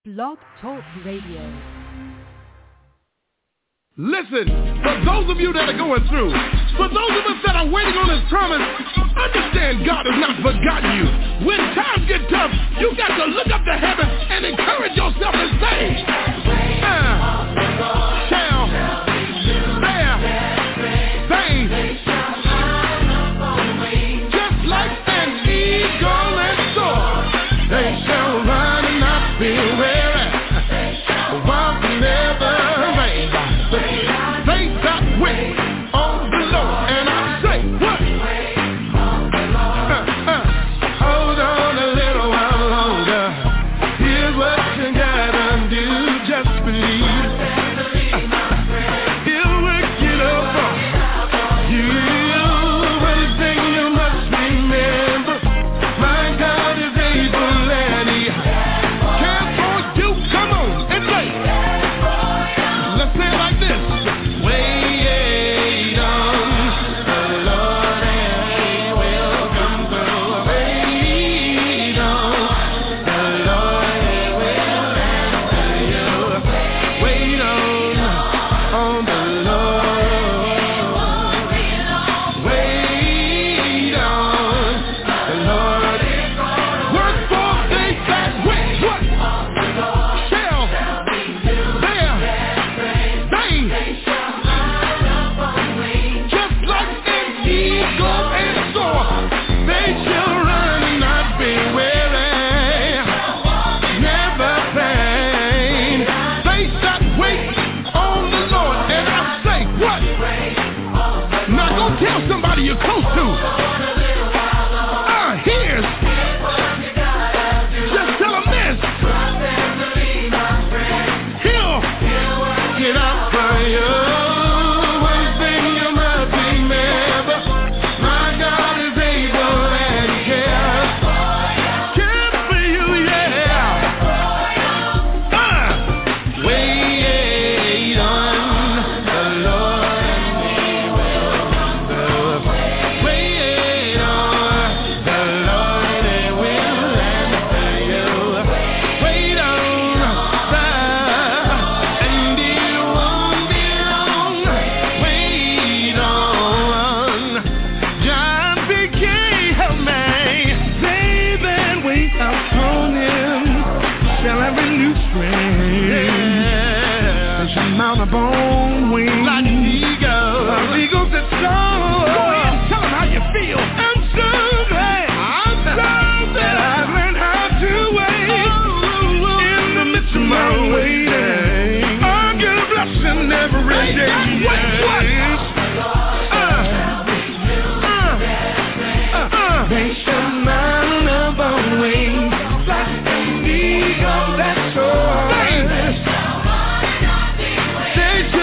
Blog Talk Radio. Listen, for those of you that are going through, for those of us that are waiting on His promise, understand God has not forgotten you. When times get tough, you got to look up to heaven and encourage yourself and say, shall bear things just like an eagle and soar. They shall run and not be weary, walk and never faint. They that wait on the Lord, and I say, what? Hold on a little while longer. Here's what you gotta do, just believe. He'll work it up for you. One thing you must remember, my God is able and He cares for you. Come on and say, let's say it like this. Wait on the Lord and He will come through. Wait on the Lord and He will answer you. Wait on the Lord. Wait on the Lord. Work for things that wait. What? Shall bear things just like an eagle and soar. They shall run and not be weary, never faint. They that wait on the Lord, and I say, what? Now go tell somebody you're close to. Here's. Just tell them this. He'll get out for you. One thing you must remember, my God is able and He cares for you, yeah. Wait on the Lord and He will come through. Wait on the Lord and He will answer you. Wait on and it won't be long. Wait on John became a man. They that wait upon Him shall have renewed strength. They shall mount upon wings like eagles that soar. Go ahead and tell them how you feel. I'm so glad. I've learned how to wait in the midst of my waiting. I get a blessing every day. What? They shall mount upon wings like an eagle that soars. They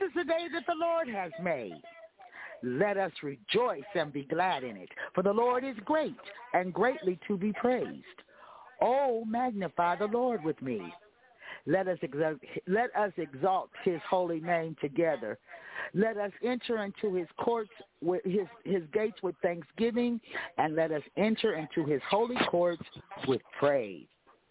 is the day that the Lord has made. Let us rejoice and be glad in it. For the Lord is great and greatly to be praised. Oh, magnify the Lord with me. Let us exalt his holy name together. Let us enter into his courts with his gates with thanksgiving, and let us enter into his holy courts with praise.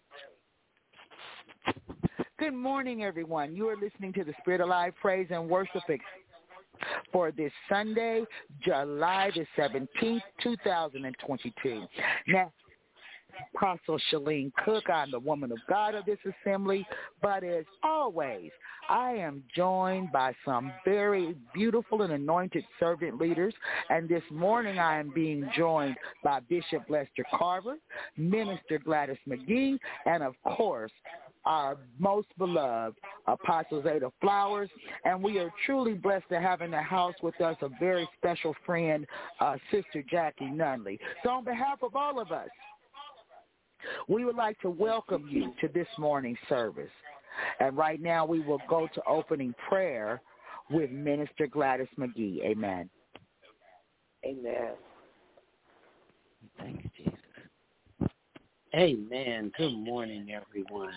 Good morning, everyone. You are listening to the Spirit Alive Praise and Worship for this Sunday, July the 17th, 2022. Now, Apostle Shalene Cook, I'm the woman of God of this assembly, but as always, I am joined by some very beautiful and anointed servant leaders, and this morning I am being joined by Bishop Lester Carver, Minister Gladys McGee, and of course, our most beloved Apostle Zeta Flowers, and we are truly blessed to have in the house with us a very special friend, Sister Jackie Nunley. So on behalf of all of us, we would like to welcome you to this morning's service. And right now we will go to opening prayer with Minister Gladys McGee. Amen. Amen. Thank you, Jesus. Amen. Good morning, everyone.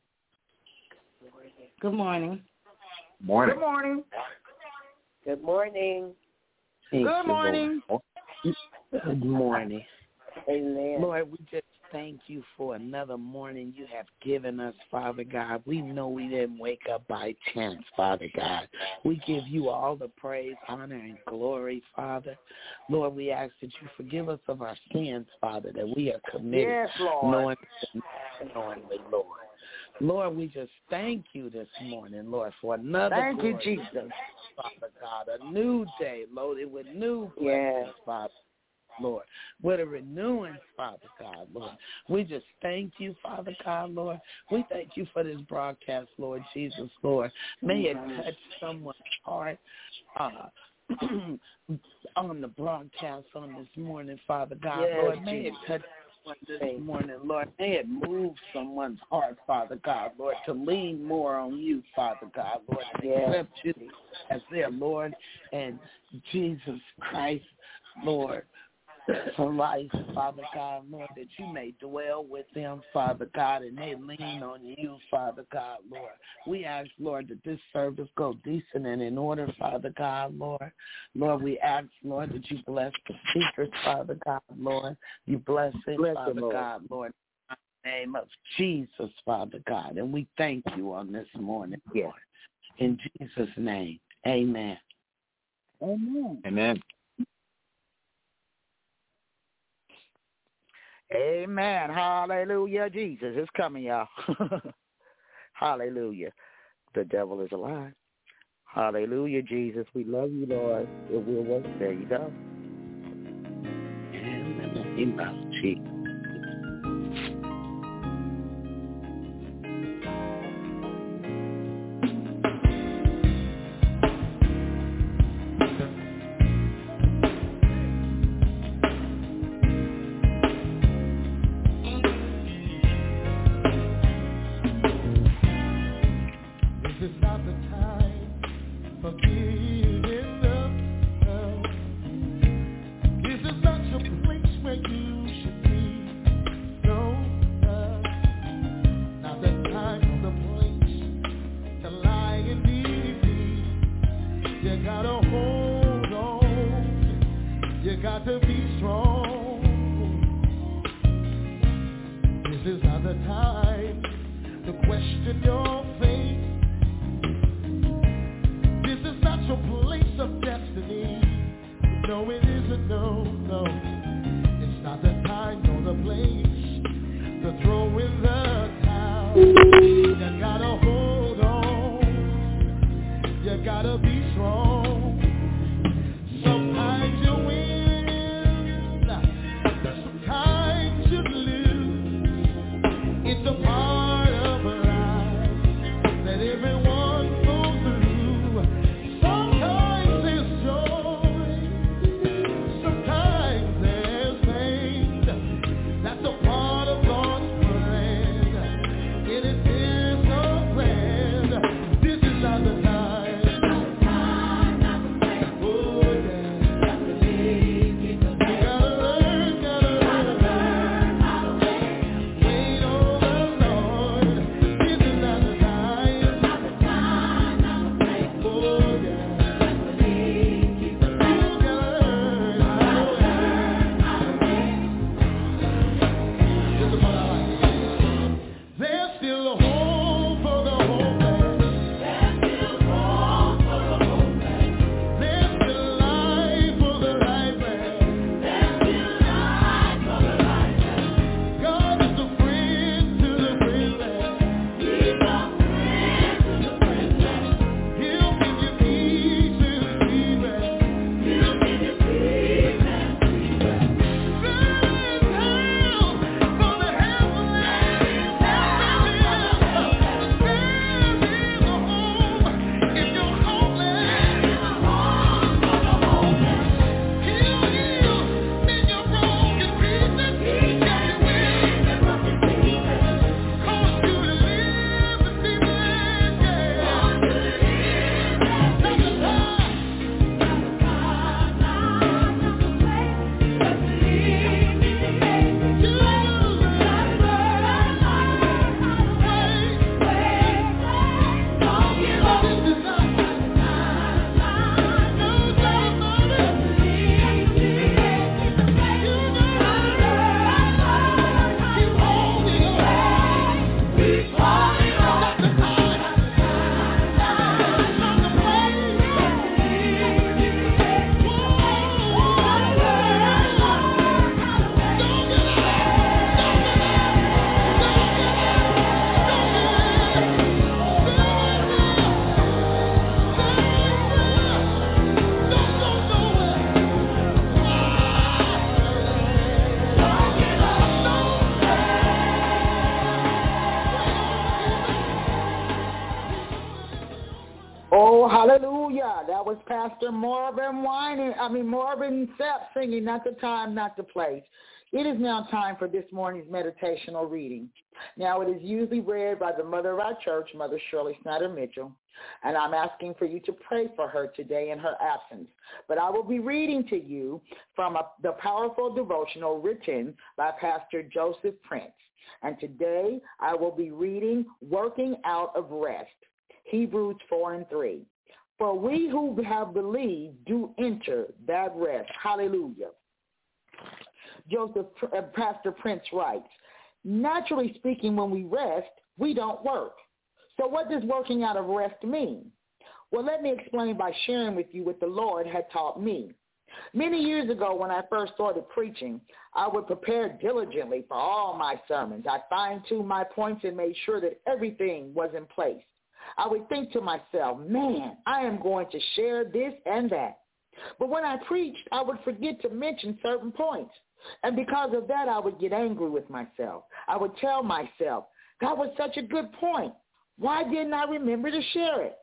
Good morning. Morning. Good morning. Good morning. Good morning. Good morning. Amen. Lord, we just thank you for another morning you have given us, Father God. We know we didn't wake up by chance, Father God. We give you all the praise, honor, and glory, Father. Lord, we ask that you forgive us of our sins, Father, that we are committed, yes, Lord. knowingly, Lord. Lord, we just thank you this morning, Lord, for another Thank you, glory, Jesus. Father God, a new day loaded with new blessings, Yes. Father. Lord, with a renewing, Father God, Lord. We just thank you, Father God, Lord. We thank you for this broadcast, Lord Jesus, Lord. May it touch someone's heart on the broadcast on this morning, Father God, yes, Lord. May it touch someone this morning, Lord. May it move someone's heart, Father God, Lord, to lean more on you, Father God, Lord, and accept you as their Lord and Jesus Christ, Lord. For life, Father God, Lord, that you may dwell with them, Father God, and they lean on you, Father God, Lord. We ask, Lord, that this service go decent and in order, Father God, Lord. Lord, we ask, Lord, that you bless the speakers, Father God, Lord. You bless it, Father God, Lord. In the name of Jesus, Father God. And we thank you on this morning, Lord. In Jesus' name, amen. Amen. Amen. Amen. Hallelujah. Jesus is coming, y'all. Hallelujah. The devil is alive. Hallelujah, Jesus. We love you, Lord. It will work. There you go. In the name of Jesus. It is Oh, hallelujah. That was Pastor Marvin Sapp singing, Not the Time, Not the Place. It is now time for this morning's meditational reading. Now, it is usually read by the mother of our church, Mother Shirley Snyder Mitchell, and I'm asking for you to pray for her today in her absence. But I will be reading to you from the powerful devotional written by Pastor Joseph Prince. And today I will be reading Working Out of Rest, Hebrews 4:3. For we who have believed do enter that rest. Hallelujah. Pastor Prince writes, naturally speaking, when we rest, we don't work. So what does working out of rest mean? Well, let me explain by sharing with you what the Lord had taught me. Many years ago, when I first started preaching, I would prepare diligently for all my sermons. I fine-tuned my points and made sure that everything was in place. I would think to myself, man, I am going to share this and that. But when I preached, I would forget to mention certain points. And because of that, I would get angry with myself. I would tell myself, that was such a good point. Why didn't I remember to share it?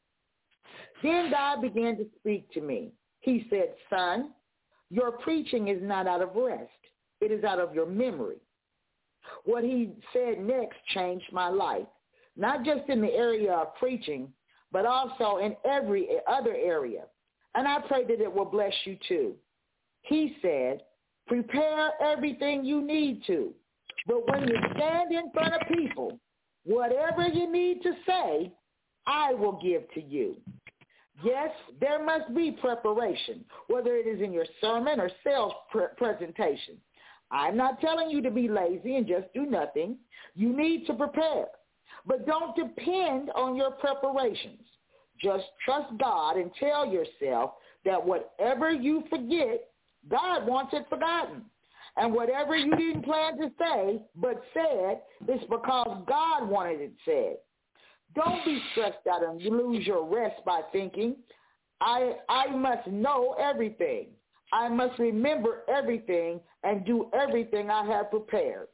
Then God began to speak to me. He said, son, your preaching is not out of rest. It is out of your memory. What he said next changed my life, not just in the area of preaching, but also in every other area. And I pray that it will bless you too. He said, prepare everything you need to. But when you stand in front of people, whatever you need to say, I will give to you. Yes, there must be preparation, whether it is in your sermon or sales presentation. I'm not telling you to be lazy and just do nothing. You need to prepare. But don't depend on your preparations. Just trust God and tell yourself that whatever you forget, God wants it forgotten. And whatever you didn't plan to say but said, it's because God wanted it said. Don't be stressed out and lose your rest by thinking, I must know everything. I must remember everything and do everything I have prepared.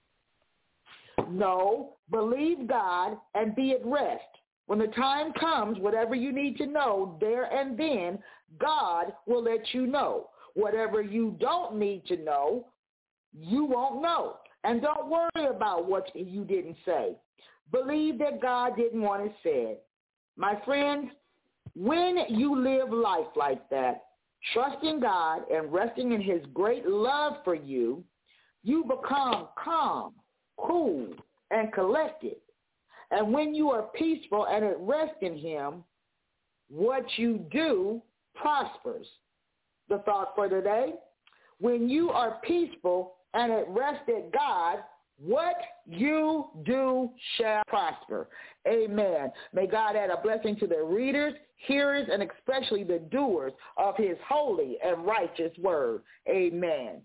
No, believe God and be at rest. When the time comes, whatever you need to know there and then, God will let you know. Whatever you don't need to know, you won't know. And don't worry about what you didn't say. Believe that God didn't want it said. My friends, when you live life like that, trusting God and resting in his great love for you, you become calm, cool, and collected. And when you are peaceful and at rest in him, what you do prospers. The thought for today, when you are peaceful and at rest at God, what you do shall prosper. Amen. May God add a blessing to the readers, hearers, and especially the doers of his holy and righteous word. Amen.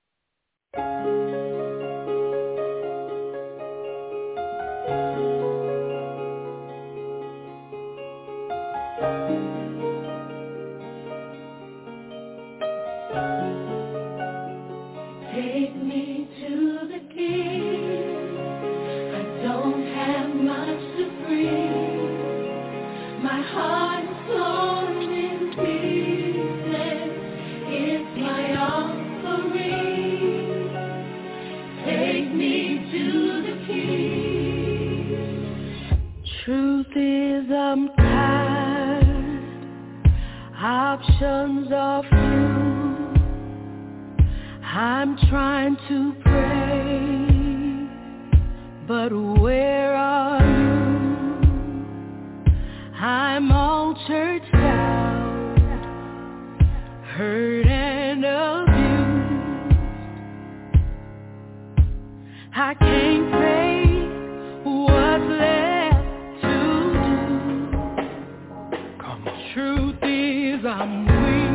Take me to the King. I don't have much to bring. My heart is torn in pieces. It's my offering. Take me to the King. Truth is, I'm tired. Options are few. I'm trying to pray, but where are you? I'm all churched out, hurt and abused. I can't pray what's left to do. Come on. Truth is, I'm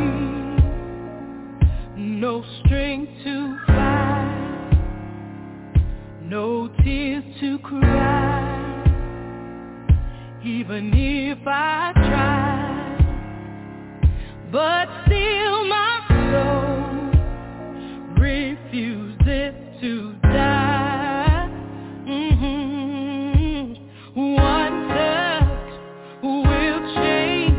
weak, no strength to fight, no tears to cry, even if I try, but still my soul refuses to die. One touch will change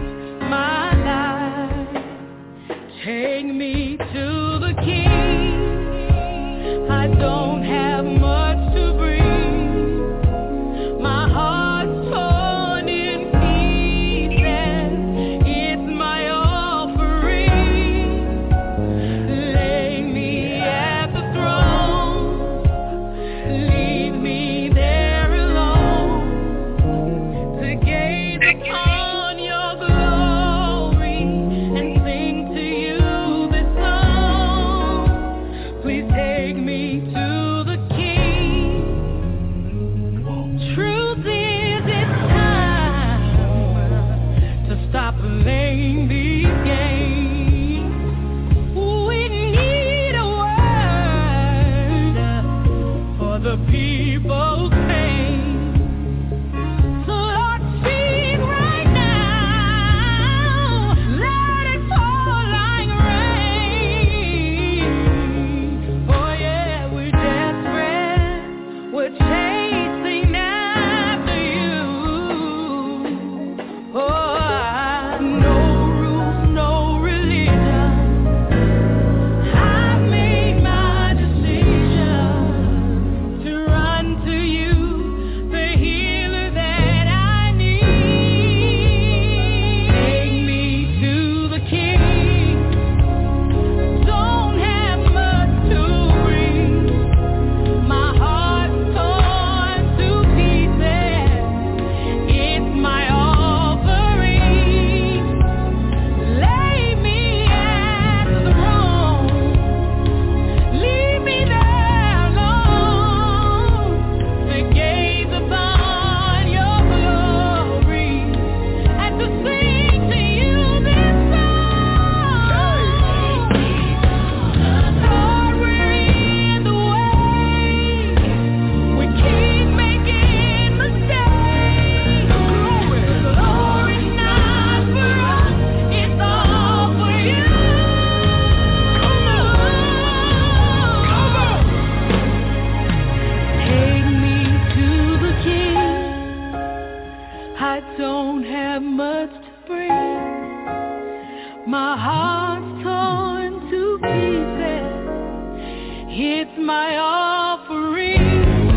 don't have much to bring. My heart's torn to pieces. It's my offering.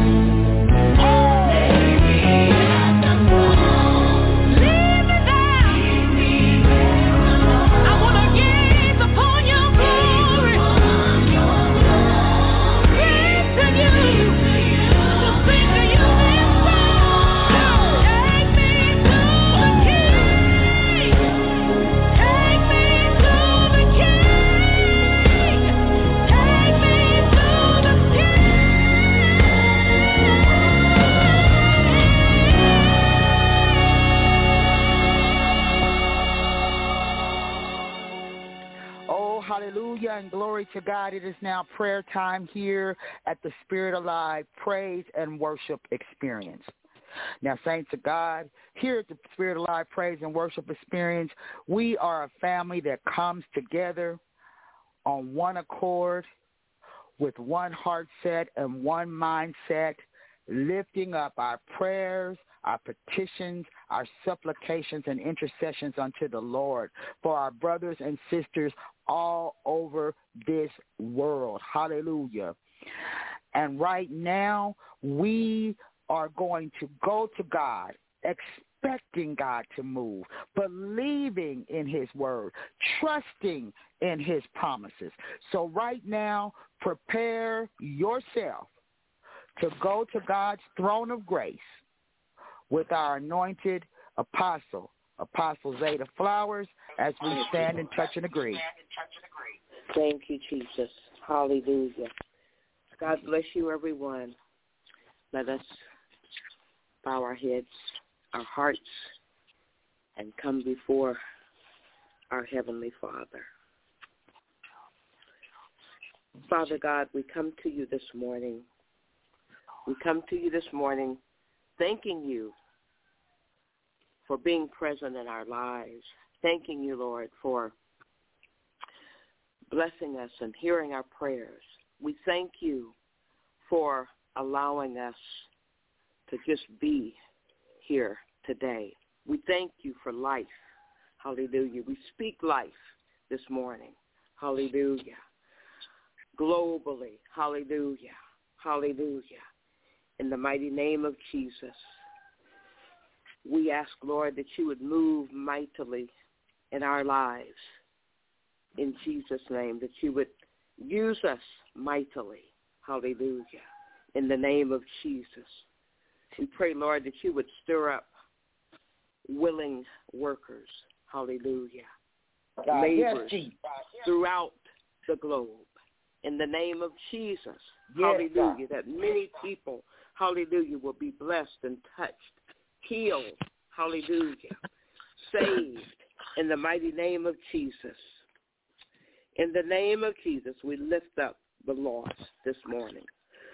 And glory to God. It is now prayer time here at the Spirit Alive Praise and Worship Experience. Now, saints of God, here at the Spirit Alive Praise and Worship Experience, we are a family that comes together on one accord with one heart set and one mindset, lifting up our prayers, our petitions, our supplications and intercessions unto the Lord for our brothers and sisters all over this world. Hallelujah. And right now, we are going to go to God, expecting God to move, believing in his word, trusting in his promises. So right now, prepare yourself to go to God's throne of grace with our anointed apostle, Apostle Zeta Flowers, as we stand and touch and agree. Thank you, Jesus. Hallelujah. God bless you, everyone. Let us bow our heads, our hearts, and come before our Heavenly Father. Father God, we come to you this morning. We come to you this morning thanking you for being present in our lives. Thanking you, Lord, for blessing us and hearing our prayers. We thank you for allowing us to just be here today. We thank you for life. Hallelujah. We speak life this morning. Hallelujah. Globally. Hallelujah. Hallelujah. In the mighty name of Jesus, we ask, Lord, that you would move mightily in our lives. In Jesus' name, that you would use us mightily. Hallelujah. In the name of Jesus. We pray, Lord, that you would stir up willing workers. Hallelujah. Laborers throughout the globe. In the name of Jesus. Hallelujah. That many people, hallelujah, will be blessed and touched, healed. Hallelujah. Saved. In the mighty name of Jesus. In the name of Jesus, we lift up the lost this morning.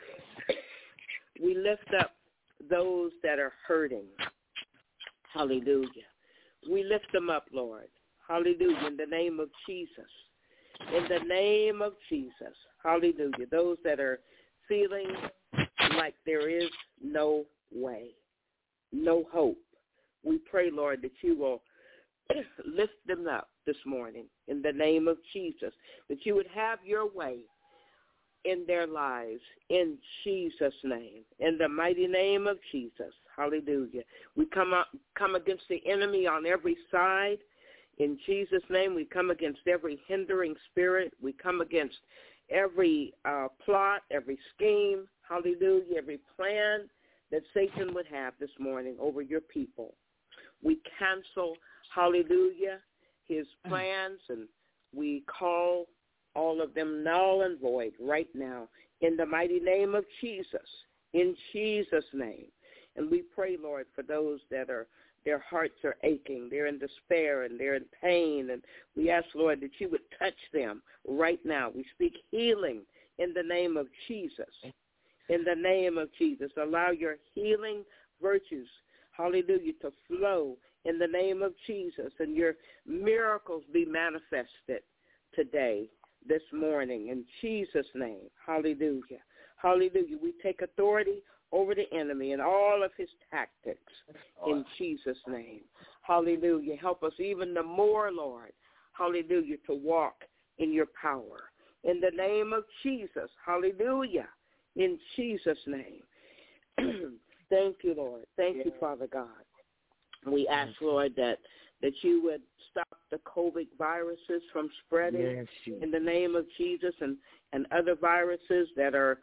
We lift up those that are hurting. Hallelujah. We lift them up, Lord. Hallelujah. In the name of Jesus. In the name of Jesus. Hallelujah. Those that are feeling like there is no way, no hope. We pray, Lord, that you will lift them up this morning in the name of Jesus, that you would have your way in their lives in Jesus' name, in the mighty name of Jesus. Hallelujah. We come against the enemy on every side. In Jesus' name, we come against every hindering spirit. We come against every plot, every scheme, hallelujah, every plan that Satan would have this morning over your people. We cancel, hallelujah, his plans, and we call all of them null and void right now in the mighty name of Jesus, in Jesus' name. And we pray, Lord, for those that are, their hearts are aching, they're in despair, and they're in pain, and we ask, Lord, that you would touch them right now. We speak healing in the name of Jesus. In the name of Jesus, allow your healing virtues, hallelujah, to flow in the name of Jesus, and your miracles be manifested today, this morning, in Jesus' name. Hallelujah. Hallelujah. We take authority over the enemy and all of his tactics in Jesus' name. Hallelujah. Help us even the more, Lord, hallelujah, to walk in your power. In the name of Jesus, hallelujah, in Jesus' name. Thank you, Lord. Thank you, Father God. We ask, Lord, that you would stop the COVID viruses from spreading in the name of Jesus, and other viruses that are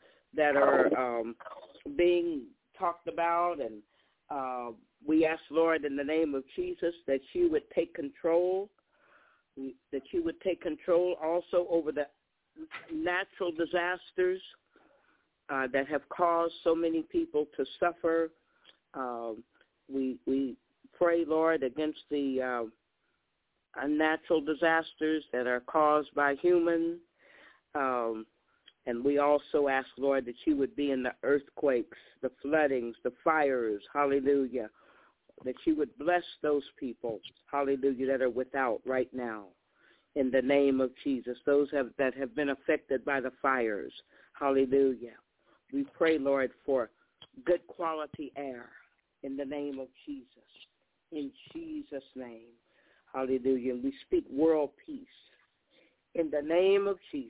being talked about. And we ask, Lord, in the name of Jesus, that you would take control, that you would take control also over the natural disasters that have caused so many people to suffer. We pray, Lord, against the unnatural disasters that are caused by humans. And we also ask, Lord, that you would be in the earthquakes, the floodings, the fires, hallelujah, that you would bless those people, hallelujah, that are without right now. In the name of Jesus, those that have been affected by the fires, hallelujah. We pray, Lord, for good quality air in the name of Jesus, in Jesus' name, hallelujah. We speak world peace in the name of Jesus,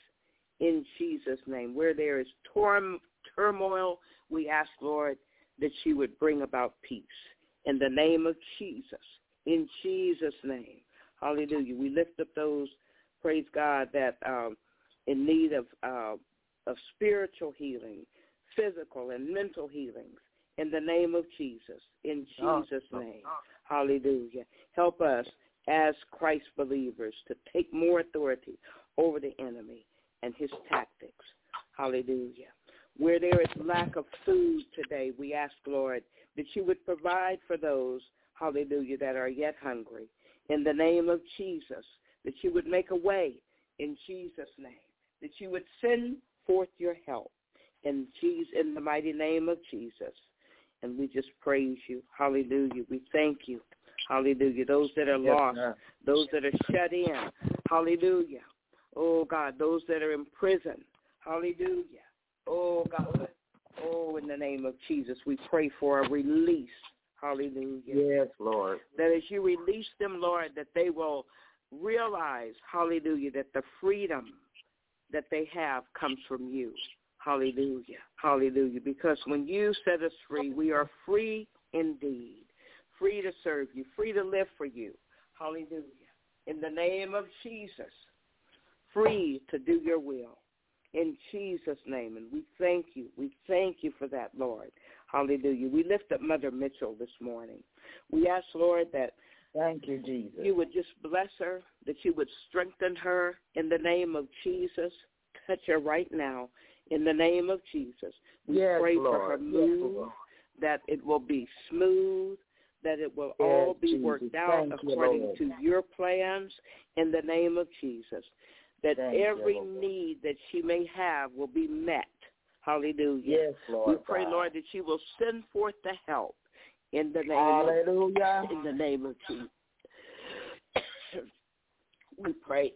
in Jesus' name. Where there is turmoil, we ask, Lord, that you would bring about peace in the name of Jesus, in Jesus' name. Hallelujah. We lift up those, praise God, that in need of spiritual healing, physical and mental healings in the name of Jesus, in Jesus' name. Hallelujah. Help us as Christ believers to take more authority over the enemy and his tactics. Hallelujah. Where there is lack of food today, we ask, Lord, that you would provide for those, hallelujah, that are yet hungry. In the name of Jesus, that you would make a way in Jesus' name, that you would send forth your help in the mighty name of Jesus. And we just praise you. Hallelujah. We thank you. Hallelujah. Those that are lost, those that are shut in. Hallelujah. Oh, God, those that are in prison. Hallelujah. Oh, God. Oh, in the name of Jesus, we pray for a release. Hallelujah. Yes, Lord. That as you release them, Lord, that they will realize, hallelujah, that the freedom that they have comes from you. Hallelujah. Hallelujah. Because when you set us free, we are free indeed. Free to serve you, free to live for you. Hallelujah. In the name of Jesus, free to do your will. In Jesus' name. And we thank you. We thank you for that, Lord. Hallelujah. We lift up Mother Mitchell this morning. We ask, Lord, that thank you, Jesus, you would just bless her, that you would strengthen her in the name of Jesus. Touch her right now in the name of Jesus. We pray Lord. for her move, that it will be smooth, that it will all be worked out according to your plans in the name of Jesus, that every need that she may have will be met. Hallelujah. Yes, Lord. We pray, Lord, that you will send forth the help in the name in the name of Jesus. We pray.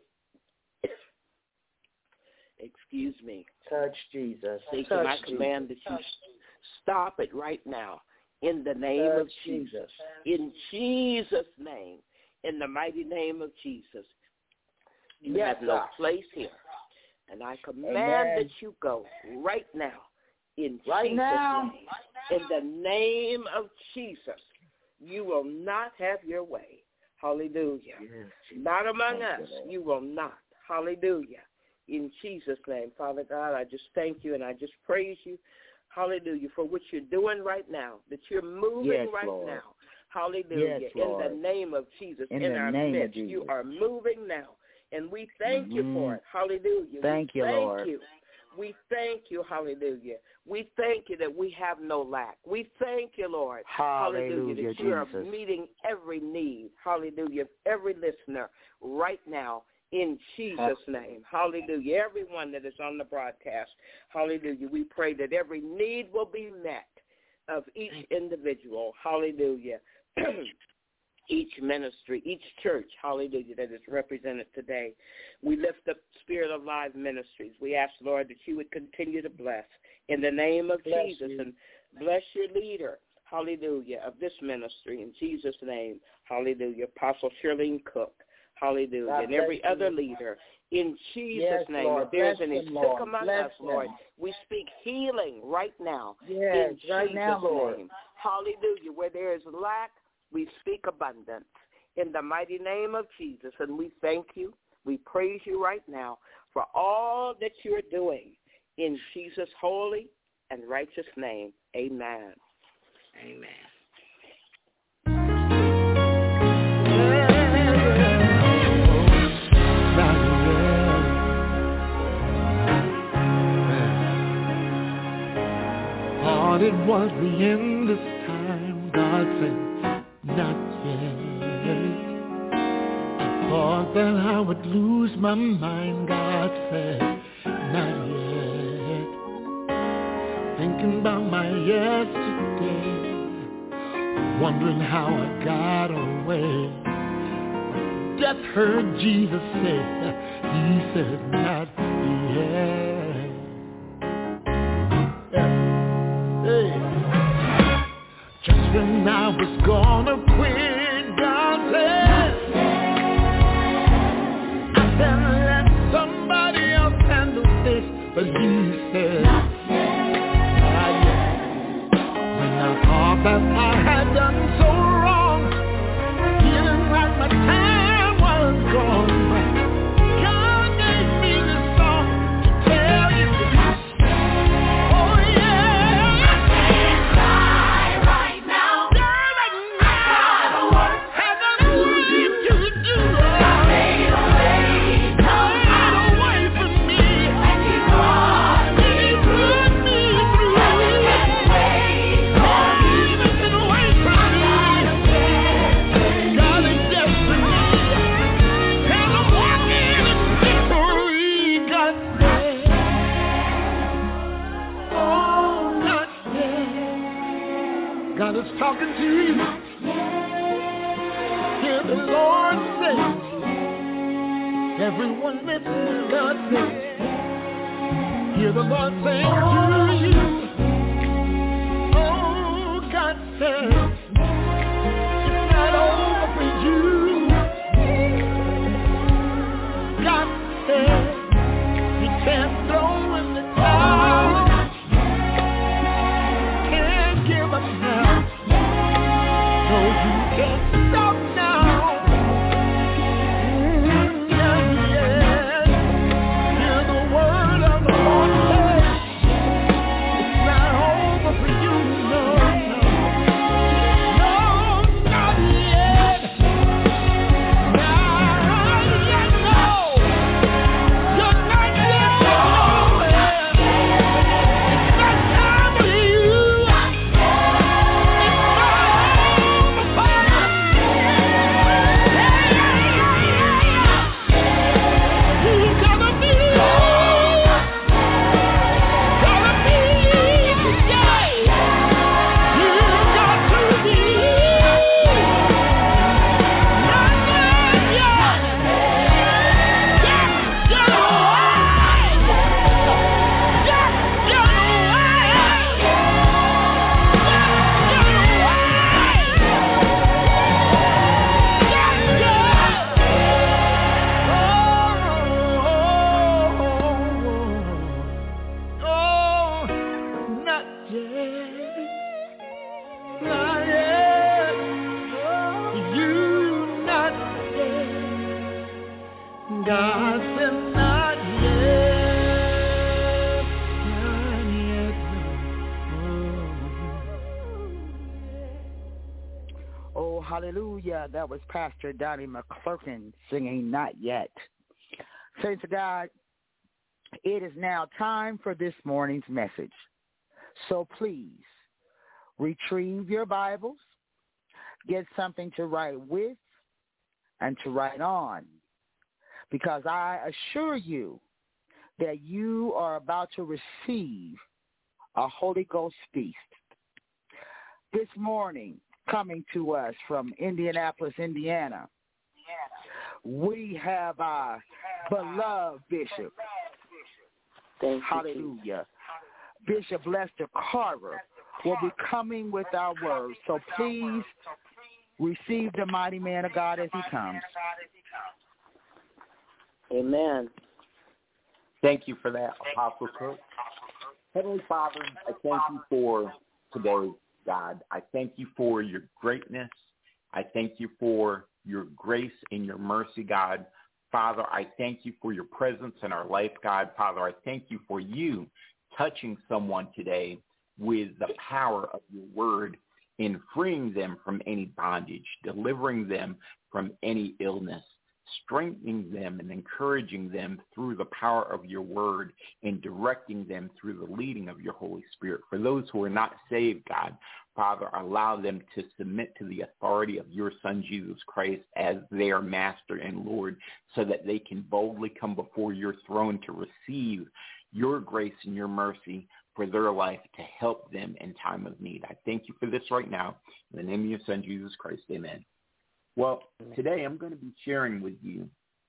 Excuse me. Touch Jesus. I command that you stop it right now in the name of Jesus. In Jesus' name, in the mighty name of Jesus. You have no place here. And I command that you go right now in Jesus' name. In the name of Jesus, you will not have your way. Hallelujah. Not among us. You will not. Hallelujah. In Jesus' name, Father God, I just thank you and I just praise you. Hallelujah, for what you're doing right now, that you're moving now. Hallelujah. In the name of Jesus, in our midst, you are moving now. And we thank you for it. Hallelujah. Thank you, Lord. We thank you, hallelujah. We thank you that we have no lack. We thank you, Lord. Hallelujah, that you are meeting every need. Hallelujah, every listener right now in Jesus' name. Hallelujah. Everyone that is on the broadcast. Hallelujah. We pray that every need will be met of each individual. Hallelujah. Each ministry, each church, hallelujah, that is represented today. We lift up Spirit of Life Ministries. We ask, Lord, that you would continue to bless in the name of Jesus and bless your leader, hallelujah, of this ministry in Jesus' name, hallelujah, Apostle Shirlene Cook, hallelujah, and every other leader in Jesus' name. Lord. If there's any sick among us, Lord, we speak healing right now in Jesus' Lord. name. Hallelujah. Where there is lack, we speak abundance in the mighty name of Jesus. And we thank you. We praise you right now for all that you're doing in Jesus' holy and righteous name. Amen. Amen. Thought it was the end this time, God said, not yet. I thought that I would lose my mind, God said, not yet. Thinking about my yesterday, wondering how I got away. Death heard Jesus say, he said, not yet. Just when I was gonna quit, God said, I said, let somebody else handle this, but he said, not yet. When I thought that I had done so wrong, feeling like my time was gone, God gave me this song to tell you. God is talking to you. Hear the Lord say, everyone listen to God say, hear the Lord saying to you, oh, God says, it's not over for you. God says, you can't throw in the towel. Can't give up now. No, you can't stop now. Yeah. Hear the word of the Lord say, it's not over for you, no, not yet. Not yet, no. You're not yet, no. It's not time for you. God said not yet, no. Oh, hallelujah. That was Pastor Donnie McClurkin singing Not Yet. Saints of God, it is now time for this morning's message. So please, retrieve your Bibles, get something to write with and to write on, because I assure you that you are about to receive a Holy Ghost feast. This morning, coming to us from Indianapolis, Indiana. We have our beloved Bishop. Hallelujah. Bishop Lester Carver will be coming with our words. So please receive the mighty man of God as he comes. Amen. Thank you for that, Apostle Cook. Heavenly Father, I thank you for today, God. I thank you for your greatness. I thank you for your grace and your mercy, God. Father, I thank you for your presence in our life, God. Father, I thank you for you touching someone today with the power of your word and freeing them from any bondage, delivering them from any illness, strengthening them and encouraging them through the power of your word and directing them through the leading of your Holy Spirit. For those who are not saved, God, Father, allow them to submit to the authority of your Son, Jesus Christ, as their Master and Lord, so that they can boldly come before your throne to receive your grace and your mercy for their life to help them in time of need. I thank you for this right now. In the name of your Son, Jesus Christ, amen. Well, today I'm going to be sharing with you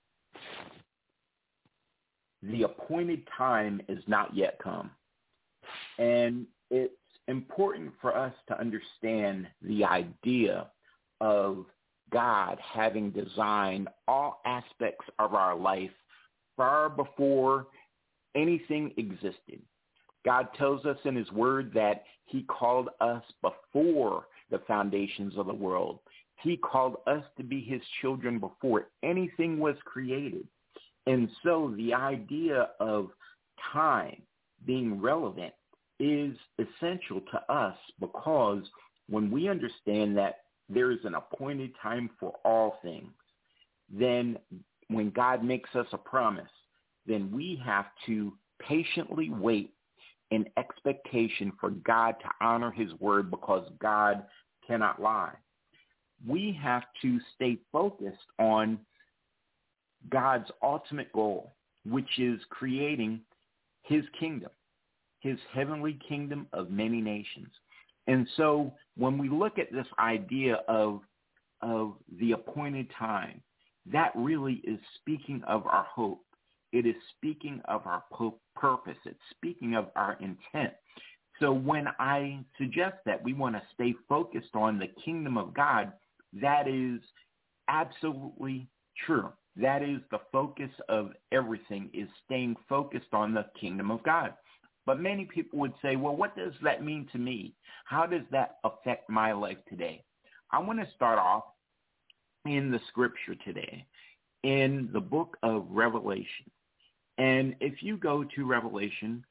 the appointed time is not yet come. And it's important for us to understand the idea of God having designed all aspects of our life far before anything existed. God tells us in his word that he called us before the foundations of the world. He called us to be his children before anything was created. And so the idea of time being relevant is essential to us, because when we understand that there is an appointed time for all things, then when God makes us a promise, then we have to patiently wait in expectation for God to honor his word, because God cannot lie. We have to stay focused on God's ultimate goal, which is creating his kingdom, his heavenly kingdom of many nations. And so when we look at this idea of the appointed time, that really is speaking of our hope. It is speaking of our purpose. It's speaking of our intent. So when I suggest that we want to stay focused on the kingdom of God, that is absolutely true. That is the focus of everything, is staying focused on the kingdom of God. But many people would say, well, what does that mean to me? How does that affect my life today? I want to start off in the scripture today, in the book of Revelation. And if you go to Revelation,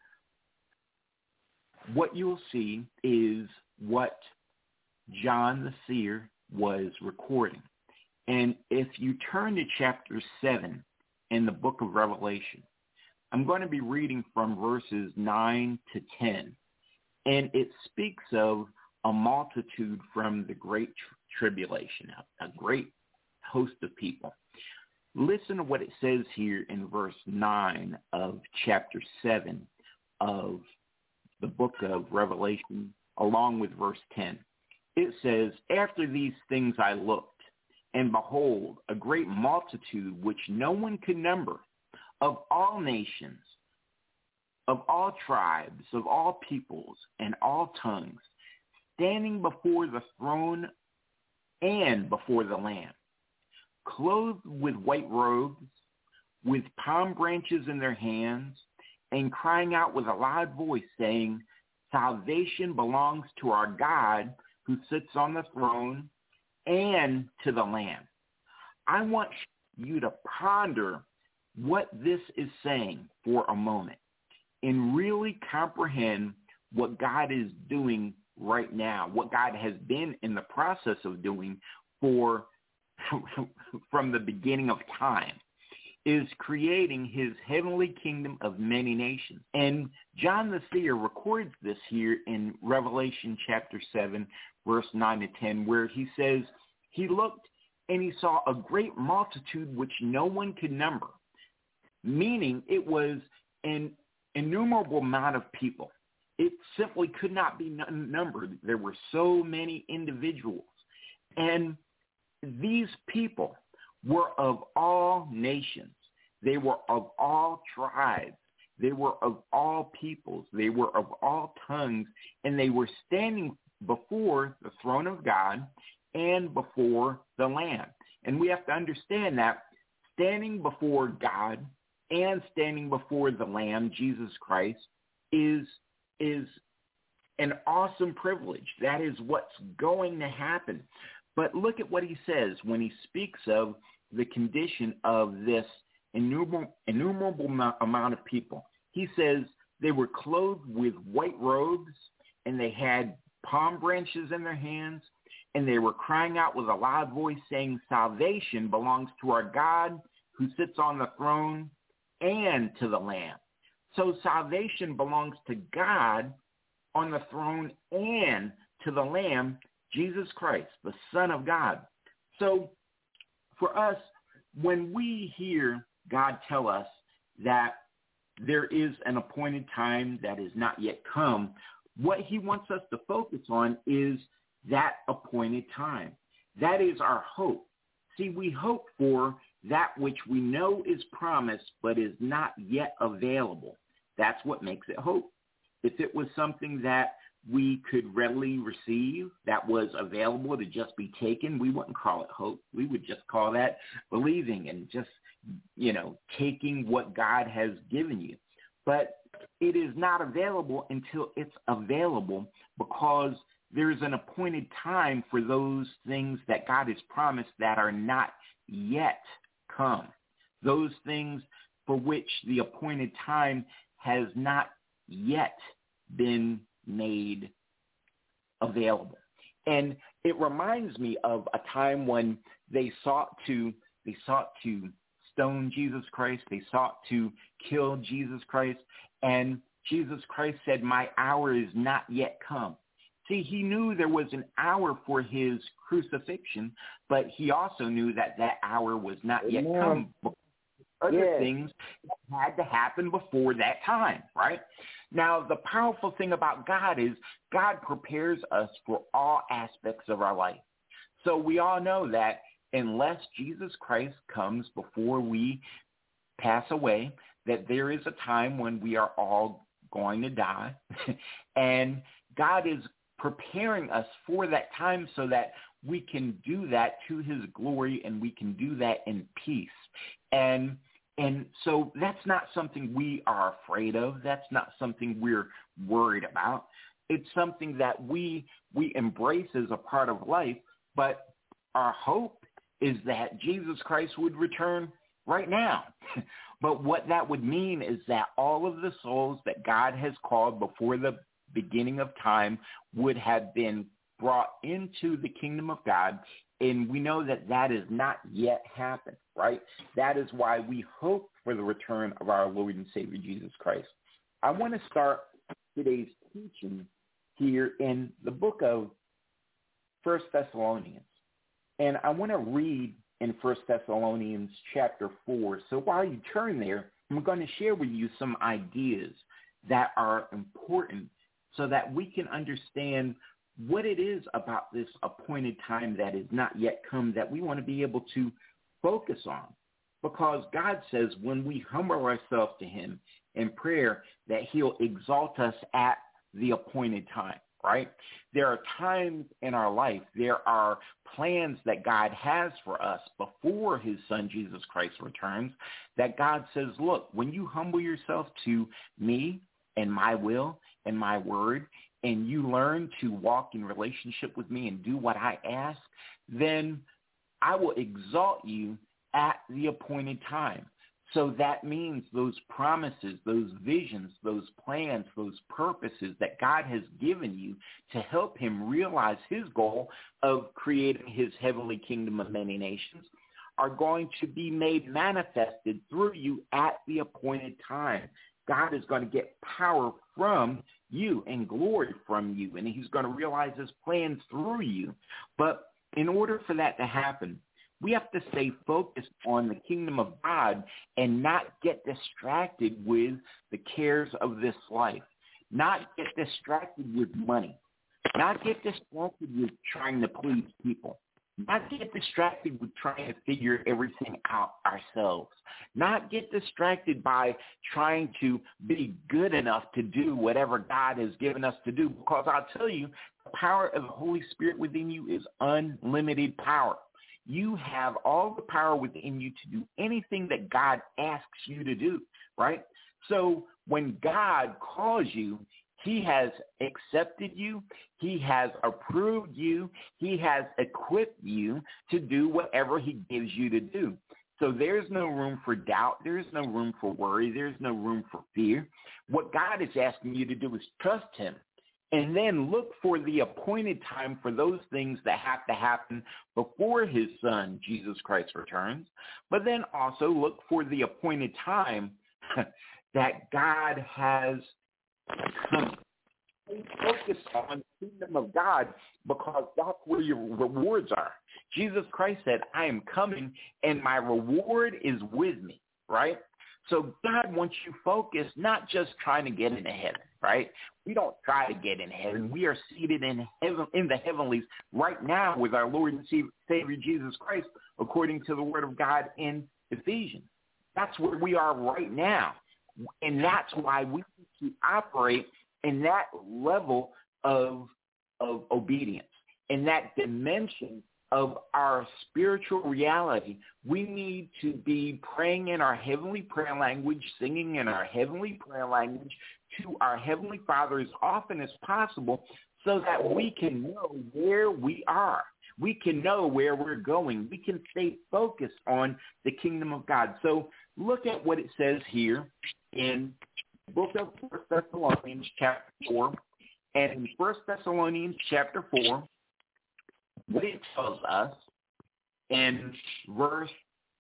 what you'll see is what John the seer was recording. And if you turn to chapter 7 in the book of Revelation, I'm going to be reading from verses 9 to 10. And it speaks of a multitude from the great tribulation, a great host of people. Listen to what it says here in verse 9 of chapter 7 of the book of Revelation, along with verse 10. It says, after these things I looked, and behold, a great multitude which no one could number, of all nations, of all tribes, of all peoples, and all tongues, standing before the throne and before the Lamb, clothed with white robes, with palm branches in their hands, and crying out with a loud voice, saying, salvation belongs to our God who sits on the throne and to the Lamb. I want you to ponder what this is saying for a moment and really comprehend what God is doing right now, what God has been in the process of doing from the beginning of time, is creating his heavenly kingdom of many nations. And John the seer records this here in Revelation chapter 7, verse 9 to 10, where he says, he looked and he saw a great multitude which no one could number, meaning it was an innumerable amount of people. It simply could not be numbered. There were so many individuals And these people were of all nations. They were of all tribes. They were of all peoples. They were of all tongues. And they were standing before the throne of God and before the Lamb. And we have to understand that standing before God and standing before the Lamb, Jesus Christ, is an awesome privilege. That is what's going to happen. But look at what he says when he speaks of the condition of this innumerable amount of people. He says they were clothed with white robes, and they had palm branches in their hands, and they were crying out with a loud voice, saying, "Salvation belongs to our God who sits on the throne and to the Lamb." So salvation belongs to God on the throne and to the Lamb, Jesus Christ, the Son of God. So for us, when we hear God tell us that there is an appointed time that is not yet come, what he wants us to focus on is that appointed time. That is our hope. See, we hope for that which we know is promised but is not yet available. That's what makes it hope. If it was something that we could readily receive, that was available to just be taken, we wouldn't call it hope. We would just call that believing and just, taking what God has given you. But it is not available until it's available, because there's an appointed time for those things that God has promised that are not yet come. Those things for which the appointed time has not yet been made available. And it reminds me of a time when they sought to stone Jesus Christ. They sought to kill Jesus Christ. And Jesus Christ said, "My hour is not yet come." See, he knew there was an hour for his crucifixion, but he also knew that hour was not yet come. Other things had to happen before that time, right? Now, the powerful thing about God is God prepares us for all aspects of our life. So we all know that unless Jesus Christ comes before we pass away, that there is a time when we are all going to die. And God is preparing us for that time so that we can do that to his glory, and we can do that in peace. And so that's not something we are afraid of. That's not something we're worried about. It's something that we embrace as a part of life, but our hope is that Jesus Christ would return right now. But what that would mean is that all of the souls that God has called before the beginning of time would have been brought into the kingdom of God, and we know that has not yet happened, right? That is why we hope for the return of our Lord and Savior Jesus Christ. I want to start today's teaching here in the book of 1 Thessalonians. And I want to read in 1 Thessalonians chapter 4. So while you turn there, I'm going to share with you some ideas that are important so that we can understand what it is about this appointed time that is not yet come that we want to be able to focus on. Because God says when we humble ourselves to him in prayer, that he'll exalt us at the appointed time, right? There are times in our life, there are plans that God has for us before his son Jesus Christ returns, that God says, look, when you humble yourself to me and my will and my word, and you learn to walk in relationship with me and do what I ask, then I will exalt you at the appointed time. So that means those promises, those visions, those plans, those purposes that God has given you to help him realize his goal of creating his heavenly kingdom of many nations are going to be made manifested through you at the appointed time. God is going to get power from you and glory from you, and he's going to realize his plans through you. But in order for that to happen, we have to stay focused on the kingdom of God and not get distracted with the cares of this life, not get distracted with money, not get distracted with trying to please people, Not get distracted with trying to figure everything out ourselves. Not get distracted by trying to be good enough to do whatever God has given us to do. Because I'll tell you, the power of the Holy Spirit within you is unlimited power. You have all the power within you to do anything that God asks you to do, right? So when God calls you, he has accepted you. He has approved you. He has equipped you to do whatever he gives you to do. So there's no room for doubt. There's no room for worry. There's no room for fear. What God is asking you to do is trust him, and then look for the appointed time for those things that have to happen before his son, Jesus Christ, returns. But then also look for the appointed time that God has come. Focus on the kingdom of God, because that's where your rewards are. Jesus Christ said, I am coming and my reward is with me, right? So God wants you focused, not just trying to get into heaven, right? We don't try to get in heaven. We are seated in heaven, in the heavenlies right now with our Lord and Savior Jesus Christ, according to the word of God in Ephesians. That's where we are right now. And that's why we need to operate in that level of obedience, in that dimension of our spiritual reality. We need to be praying in our heavenly prayer language, singing in our heavenly prayer language to our Heavenly Father as often as possible, so that we can know where we are. We can know where we're going. We can stay focused on the kingdom of God. So look at what it says here in the book of 1 Thessalonians chapter 4. And in 1 Thessalonians chapter 4, what it tells us in verse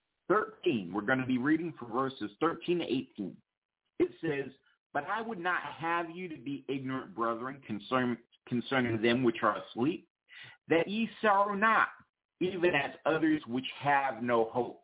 13, we're going to be reading from verses 13 to 18. It says, but I would not have you to be ignorant, brethren, concerning them which are asleep, that ye sorrow not, even as others which have no hope.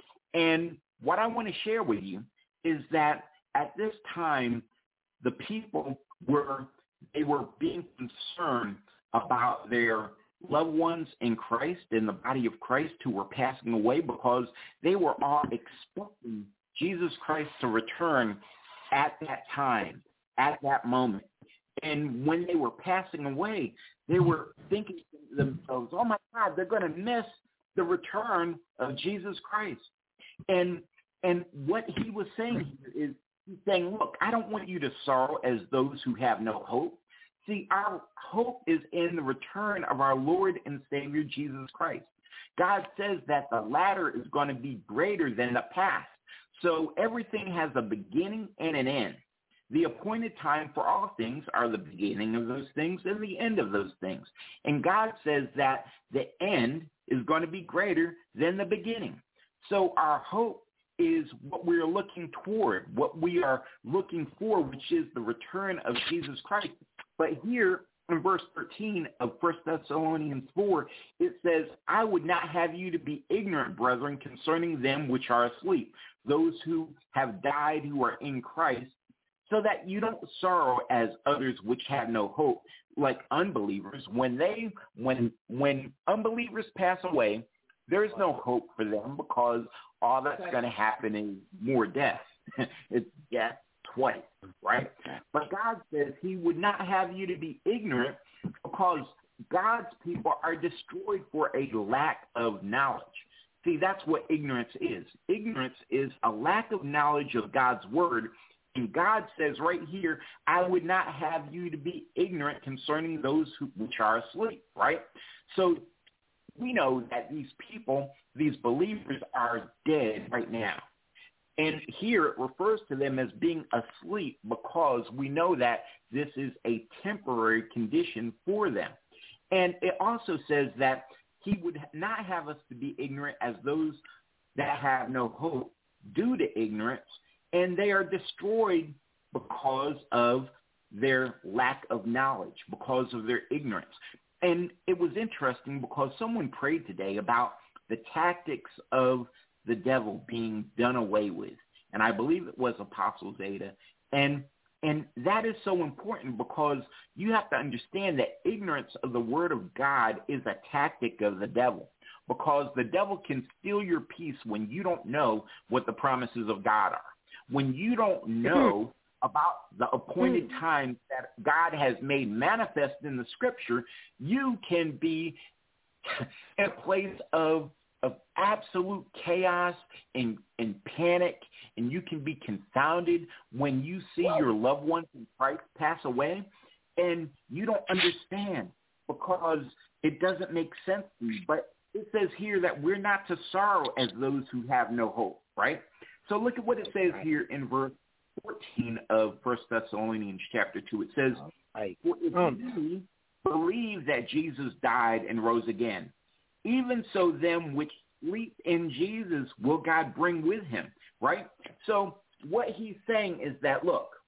And what I want to share with you is that at this time, the people were being concerned about their loved ones in Christ, in the body of Christ, who were passing away, because they were all expecting Jesus Christ to return at that time, at that moment. And when they were passing away, they were thinking to themselves, oh my God, they're going to miss the return of Jesus Christ. And what he was saying here is, he's saying, look, I don't want you to sorrow as those who have no hope. See, our hope is in the return of our Lord and Savior Jesus Christ. God says that the latter is going to be greater than the past. So everything has a beginning and an end. The appointed time for all things are the beginning of those things and the end of those things. And God says that the end is going to be greater than the beginning. So our hope is what we're looking toward, what we are looking for, which is the return of Jesus Christ. But here in verse 13 of 1 Thessalonians 4, it says, I would not have you to be ignorant, brethren, concerning them which are asleep, those who have died who are in Christ, so that you don't sorrow as others which have no hope, like unbelievers. When unbelievers pass away, there's no hope for them, because all that's going to happen is more death. It's death twice, right? But God says he would not have you to be ignorant, because God's people are destroyed for a lack of knowledge. See, that's what ignorance is. Ignorance is a lack of knowledge of God's word. And God says right here, I would not have you to be ignorant concerning those which are asleep, right? So we know that these people, these believers, are dead right now. And here it refers to them as being asleep, because we know that this is a temporary condition for them. And it also says that he would not have us to be ignorant as those that have no hope due to ignorance, and they are destroyed because of their lack of knowledge, because of their ignorance. And it was interesting, because someone prayed today about the tactics of the devil being done away with. And I believe it was Apostle Zeta. And that is so important, because you have to understand that ignorance of the word of God is a tactic of the devil. because the devil can steal your peace when you don't know what the promises of God are. When you don't know about the appointed time that God has made manifest in the Scripture, you can be in a place of absolute chaos and panic, and you can be confounded when you see your loved ones in Christ pass away, and you don't understand because it doesn't make sense to you. But it says here that we're not to sorrow as those who have no hope, right? So look at what it says here in verse 14 of 1 Thessalonians chapter 2. It says, "For if you believe that Jesus died and rose again, even so them which sleep in Jesus will God bring with him," right? So what he's saying is that, look,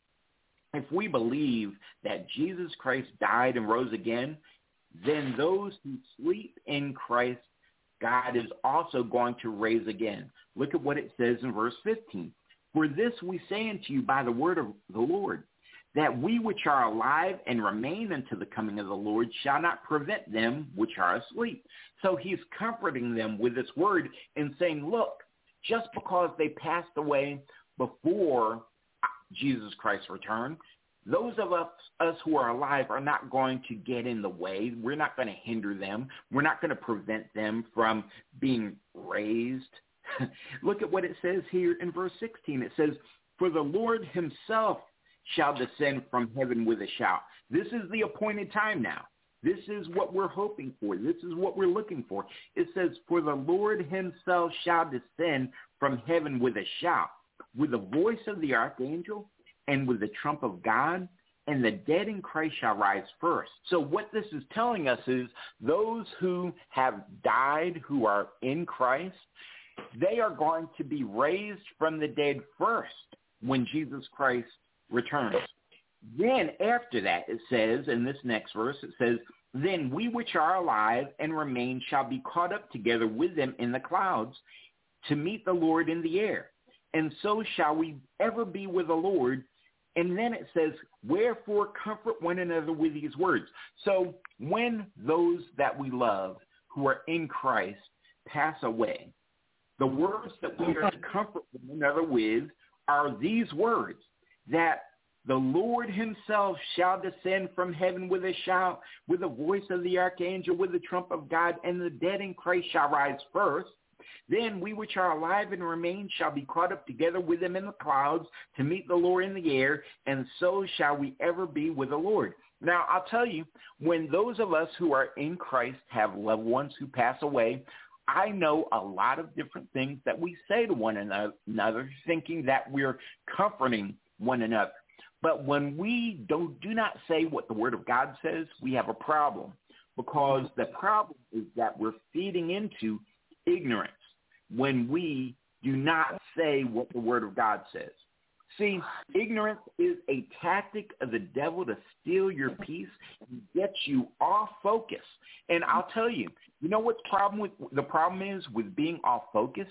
if we believe that Jesus Christ died and rose again, then those who sleep in Christ, God is also going to raise again. Look at what it says in verse 15. "For this we say unto you by the word of the Lord, that we which are alive and remain unto the coming of the Lord shall not prevent them which are asleep." So he's comforting them with this word and saying, look, just because they passed away before Jesus Christ's return, those of us who are alive are not going to get in the way. We're not going to hinder them. We're not going to prevent them from being raised. Look at what it says here in verse 16. It says, "For the Lord himself shall descend from heaven with a shout." This is the appointed time now. This is what we're hoping for. This is what we're looking for. It says, "For the Lord himself shall descend from heaven with a shout, with the voice of the archangel, and with the trump of God, and the dead in Christ shall rise first." So what this is telling us is those who have died, who are in Christ, they are going to be raised from the dead first when Jesus Christ returns. Then after that, it says, in this next verse, it says, "Then we which are alive and remain shall be caught up together with them in the clouds to meet the Lord in the air. And so shall we ever be with the Lord." And then it says, "Wherefore comfort one another with these words." So when those that we love who are in Christ pass away, the words that we are to comfort one another with are these words, that the Lord himself shall descend from heaven with a shout, with the voice of the archangel, with the trump of God, and the dead in Christ shall rise first. Then we which are alive and remain shall be caught up together with them in the clouds to meet the Lord in the air, and so shall we ever be with the Lord. Now, I'll tell you, when those of us who are in Christ have loved ones who pass away, I know a lot of different things that we say to one another, thinking that we're comforting one another. But when we do not say what the Word of God says, we have a problem, because the problem is that we're feeding into ignorance when we do not say what the Word of God says. See, ignorance is a tactic of the devil to steal your peace and get you off focus. And I'll tell you, you know what the problem is with being off focus?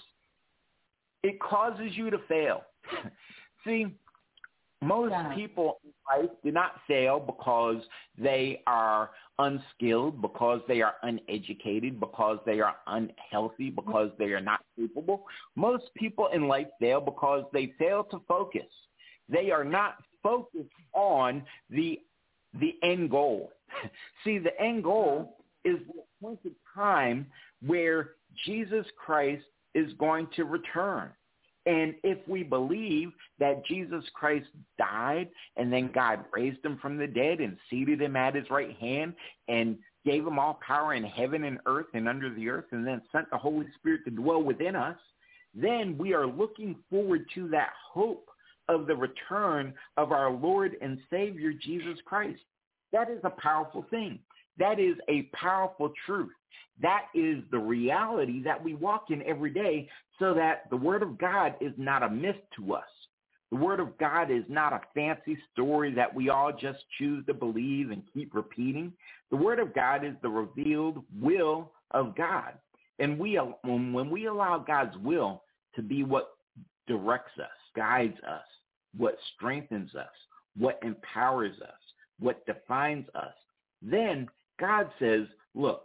It causes you to fail. See, most people in life do not fail because they are unskilled, because they are uneducated, because they are unhealthy, because they are not capable. Most people in life fail because they fail to focus. They are not focused on the end goal. See, the end goal is the appointed time where Jesus Christ is going to return. And if we believe that Jesus Christ died and then God raised him from the dead and seated him at his right hand and gave him all power in heaven and earth and under the earth, and then sent the Holy Spirit to dwell within us, then we are looking forward to that hope of the return of our Lord and Savior, Jesus Christ. That is a powerful thing. That is a powerful truth. That is the reality that we walk in every day, so that the Word of God is not a myth to us. The Word of God is not a fancy story that we all just choose to believe and keep repeating. The Word of God is the revealed will of God. And when we allow God's will to be what directs us, guides us, what strengthens us, what empowers us, what defines us, then God says, look,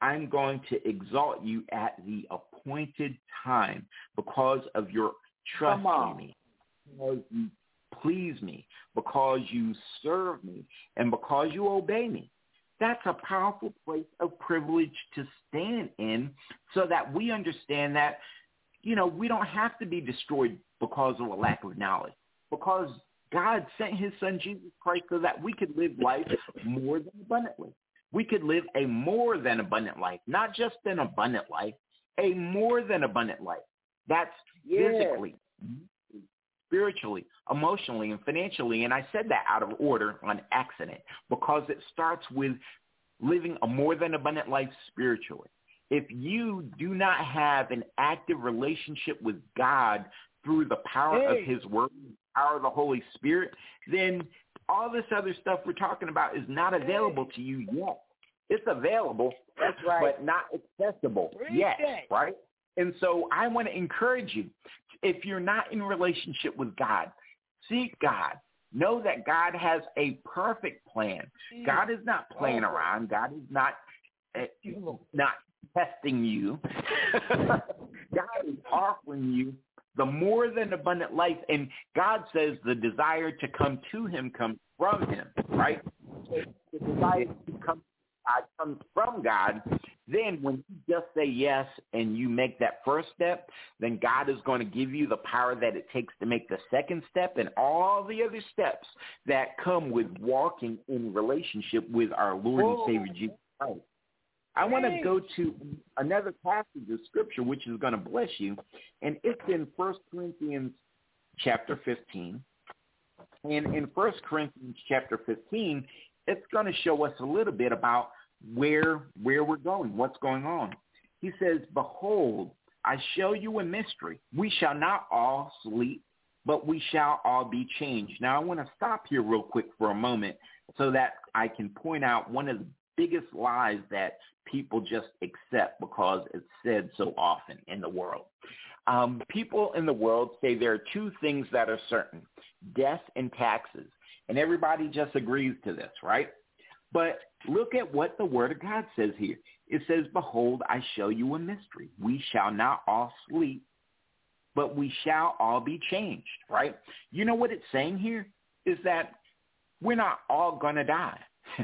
I'm going to exalt you at the appointed time because of your trust in me, because you please me, because you serve me, and because you obey me. That's a powerful place of privilege to stand in, so that we understand that, you know, we don't have to be destroyed because of a lack of knowledge, because God sent his son Jesus Christ so that we could live life more than abundantly. We could live a more than abundant life, not just an abundant life, a more than abundant life. That's physically, spiritually, emotionally, and financially. And I said that out of order on accident because it starts with living a more than abundant life spiritually. If you do not have an active relationship with God through the power of his word, the power of the Holy Spirit, then all this other stuff we're talking about is not available to you yet. It's available, but not accessible yet, right? And so I want to encourage you, if you're not in relationship with God, seek God. Know that God has a perfect plan. God is not playing around. God is not testing you. God is offering you the more than abundant life. And God says the desire to come to him comes from him, right? The desire to come comes from God. Then when you just say yes and you make that first step, then God is going to give you the power that it takes to make the second step and all the other steps that come with walking in relationship with our Lord and Savior Jesus Christ. I want to go to another passage of Scripture which is going to bless you, and it's in 1 Corinthians chapter 15. And in 1 Corinthians chapter 15, it's going to show us a little bit about where we're going, what's going on. He says, behold, I show you a mystery. We shall not all sleep, but we shall all be changed. Now, I want to stop here real quick for a moment so that I can point out one of the biggest lies that people just accept because it's said so often in the world. People in the world say there are two things that are certain, death and taxes. And everybody just agrees to this, right? But look at what the Word of God says here. It says, behold, I show you a mystery. We shall not all sleep, but we shall all be changed, right? You know what it's saying here is that we're not all going to die.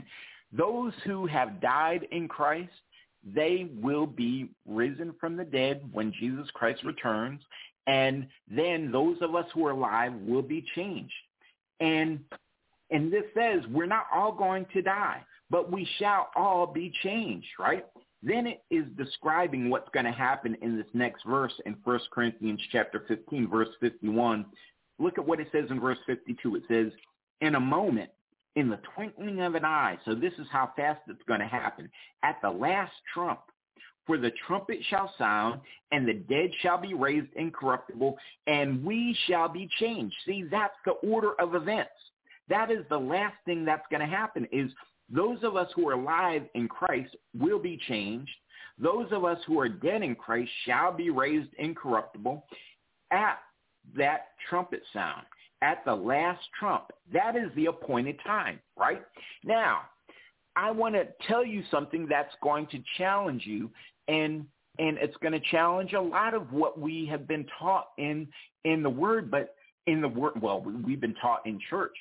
Those who have died in Christ, they will be risen from the dead when Jesus Christ returns. And then those of us who are alive will be changed. And this says we're not all going to die, but we shall all be changed, right? Then it is describing what's going to happen in this next verse in 1 Corinthians chapter 15, verse 51. Look at what it says in verse 52. It says, in a moment, in the twinkling of an eye, so this is how fast it's going to happen, at the last trump, for the trumpet shall sound, and the dead shall be raised incorruptible, and we shall be changed. See, that's the order of events. That is the last thing that's going to happen is those of us who are alive in Christ will be changed. Those of us who are dead in Christ shall be raised incorruptible at that trumpet sound, at the last trump. That is the appointed time, right? Now, I want to tell you something that's going to challenge you, and it's going to challenge a lot of what we have been taught in the Word, but in the Word, well, we've been taught in church.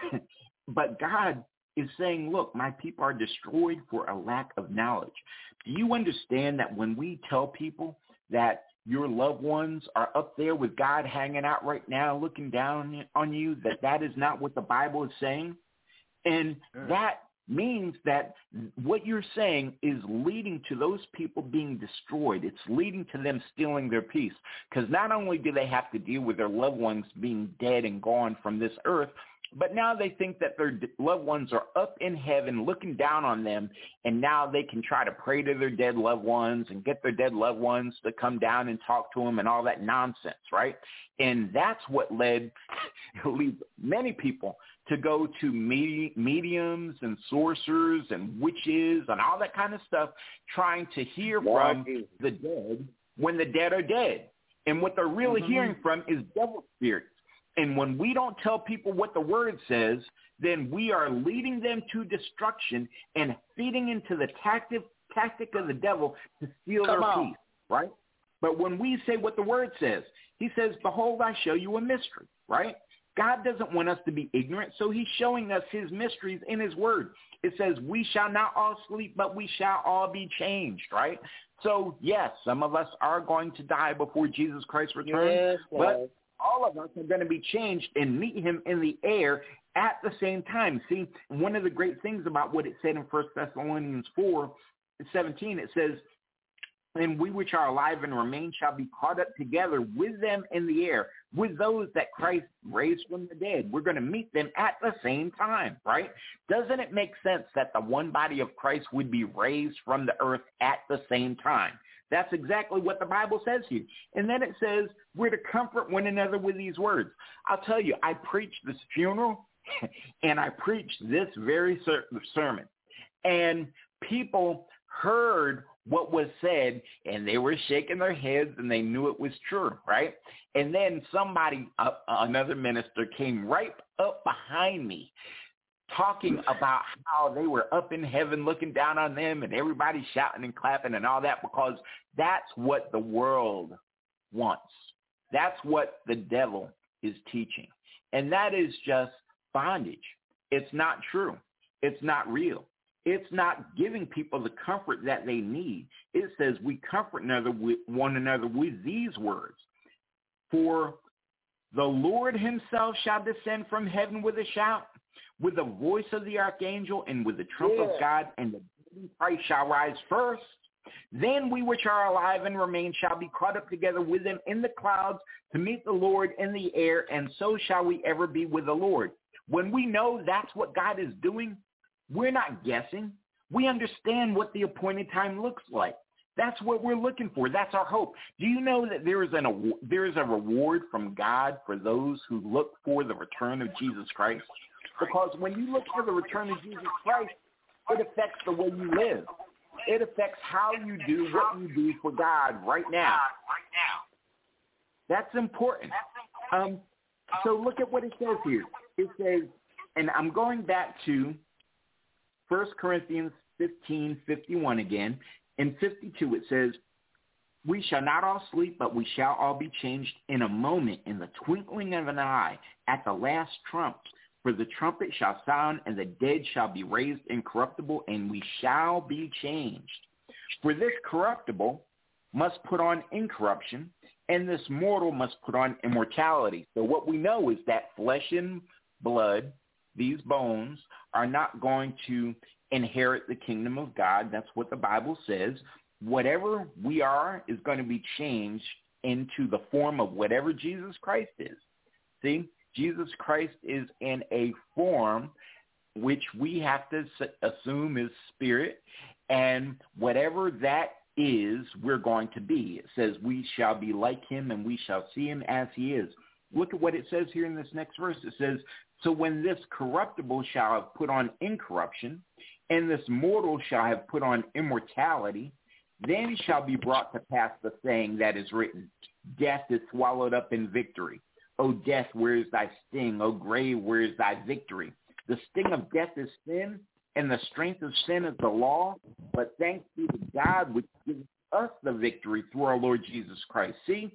But God is saying, look, my people are destroyed for a lack of knowledge. Do you understand that when we tell people that your loved ones are up there with God hanging out right now looking down on you, that is not what the Bible is saying? And that means that what you're saying is leading to those people being destroyed. It's leading to them stealing their peace, because not only do they have to deal with their loved ones being dead and gone from this earth, but now they think that their loved ones are up in heaven looking down on them, and now they can try to pray to their dead loved ones and get their dead loved ones to come down and talk to them and all that nonsense, right? And that's what leads many people to go to mediums and sorcerers and witches and all that kind of stuff, trying to hear from the dead when the dead are dead. And what they're really hearing from is devil spirits. And when we don't tell people what the Word says, then we are leading them to destruction and feeding into the tactic of the devil to steal their peace, right? But when we say what the word says, he says, behold, I show you a mystery, right? God doesn't want us to be ignorant, so he's showing us his mysteries in his word. It says, we shall not all sleep, but we shall all be changed, right? So, yes, some of us are going to die before Jesus Christ returns, but all of us are going to be changed and meet him in the air at the same time. See, one of the great things about what it said in 1 Thessalonians 4:17, it says, and we which are alive and remain shall be caught up together with them in the air, with those that Christ raised from the dead. We're going to meet them at the same time, right? Doesn't it make sense that the one body of Christ would be raised from the earth at the same time? That's exactly what the Bible says here. And then it says we're to comfort one another with these words. I'll tell you, I preached this funeral and I preached this very sermon. And people heard what was said, and they were shaking their heads, and they knew it was true, right? And then somebody, another minister, came right up behind me talking about how they were up in heaven looking down on them, and everybody shouting and clapping and all that, because that's what the world wants. That's what the devil is teaching. And that is just bondage. It's not true. It's not real. It's not giving people the comfort that they need. It says we comfort one another with these words. For the Lord himself shall descend from heaven with a shout, with the voice of the archangel, and with the trump of God, and the dead in Christ shall rise first. Then we which are alive and remain shall be caught up together with them in the clouds to meet the Lord in the air, and so shall we ever be with the Lord. When we know that's what God is doing, we're not guessing. We understand what the appointed time looks like. That's what we're looking for. That's our hope. Do you know that there is a reward from God for those who look for the return of Jesus Christ? Because when you look for the return of Jesus Christ, it affects the way you live. It affects how you do what you do for God right now. That's important. So look at what it says here. It says, and I'm going back to 1 Corinthians 15:51 again. In 52 it says, we shall not all sleep, but we shall all be changed in a moment, in the twinkling of an eye, at the last trump. For the trumpet shall sound, and the dead shall be raised incorruptible, and we shall be changed. For this corruptible must put on incorruption, and this mortal must put on immortality. So what we know is that flesh and blood, these bones, are not going to inherit the kingdom of God. That's what the Bible says. Whatever we are is going to be changed into the form of whatever Jesus Christ is. See, Jesus Christ is in a form which we have to assume is spirit, and whatever that is, we're going to be. It says we shall be like him, and we shall see him as he is. Look at what it says here in this next verse. It says, so when this corruptible shall have put on incorruption, and this mortal shall have put on immortality, then shall be brought to pass the saying that is written, death is swallowed up in victory. O death, where is thy sting? O grave, where is thy victory? The sting of death is sin, and the strength of sin is the law. But thanks be to God which gives us the victory through our Lord Jesus Christ. See,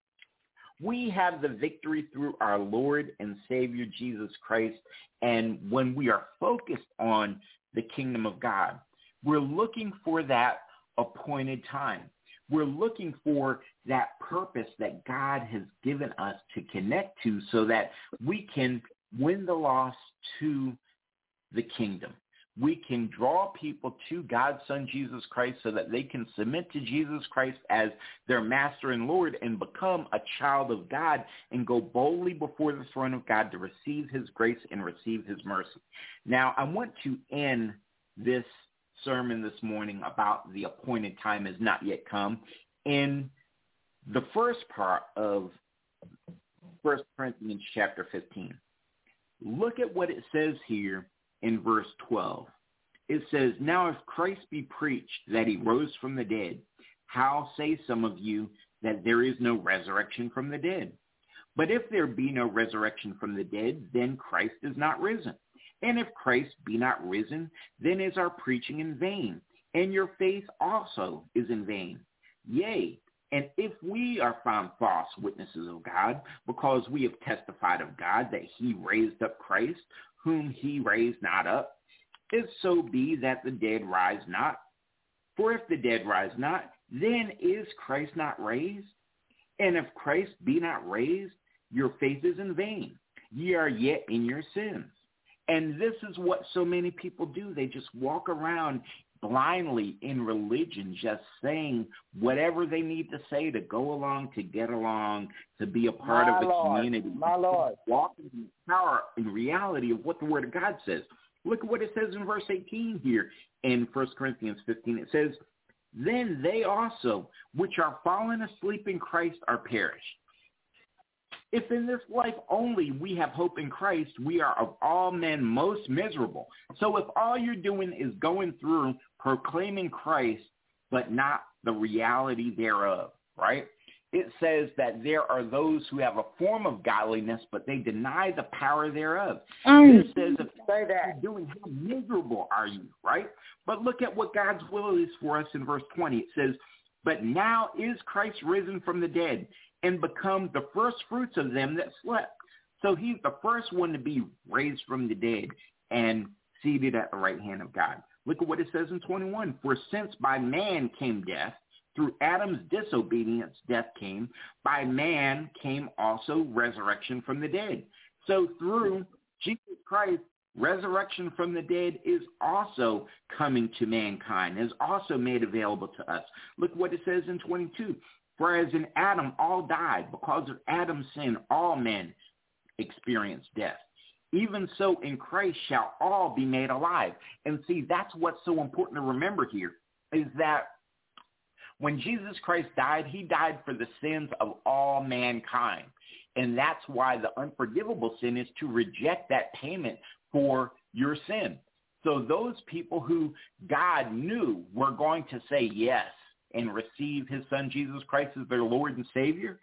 we have the victory through our Lord and Savior Jesus Christ. And when we are focused on the kingdom of God, we're looking for that appointed time. We're looking for that purpose that God has given us to connect to so that we can win the lost to the kingdom. We can draw people to God's Son, Jesus Christ, so that they can submit to Jesus Christ as their master and Lord and become a child of God and go boldly before the throne of God to receive his grace and receive his mercy. Now, I want to end this sermon this morning about the appointed time has not yet come in the first part of 1 Corinthians chapter 15. Look at what it says here in verse 12. It says, now if Christ be preached that he rose from the dead, how say some of you that there is no resurrection from the dead? But if there be no resurrection from the dead, then Christ is not risen. And if Christ be not risen, then is our preaching in vain, and your faith also is in vain. Yea, and if we are found false witnesses of God, because we have testified of God that he raised up Christ, whom he raised not up, if so be that the dead rise not. For if the dead rise not, then is Christ not raised? And if Christ be not raised, your faith is in vain. Ye are yet in your sins. And this is what so many people do. They just walk around blindly in religion, just saying whatever they need to say to go along, to get along, to be a part of the community. My Lord. Walking in the power and reality of what the Word of God says. Look at what it says in verse 18 here in 1 Corinthians 15. It says, then they also, which are fallen asleep in Christ, are perished. If in this life only we have hope in Christ, we are of all men most miserable. So if all you're doing is going through proclaiming Christ, but not the reality thereof, right? It says that there are those who have a form of godliness, but they deny the power thereof. It says, if you're doing, how miserable are you, right? But look at what God's will is for us in verse 20. It says, but now is Christ risen from the dead and become the first fruits of them that slept. So he's the first one to be raised from the dead and seated at the right hand of God. Look at what it says in 21. For since by man came death, through Adam's disobedience, death came. By man came also resurrection from the dead. So through Jesus Christ, resurrection from the dead is also coming to mankind, is also made available to us. Look what it says in 22. For as in Adam all died, because of Adam's sin, all men experience death. Even so in Christ shall all be made alive. And see, that's what's so important to remember here, is that when Jesus Christ died, he died for the sins of all mankind. And that's why the unforgivable sin is to reject that payment for your sin. So those people who God knew were going to say yes and receive his son Jesus Christ as their Lord and Savior,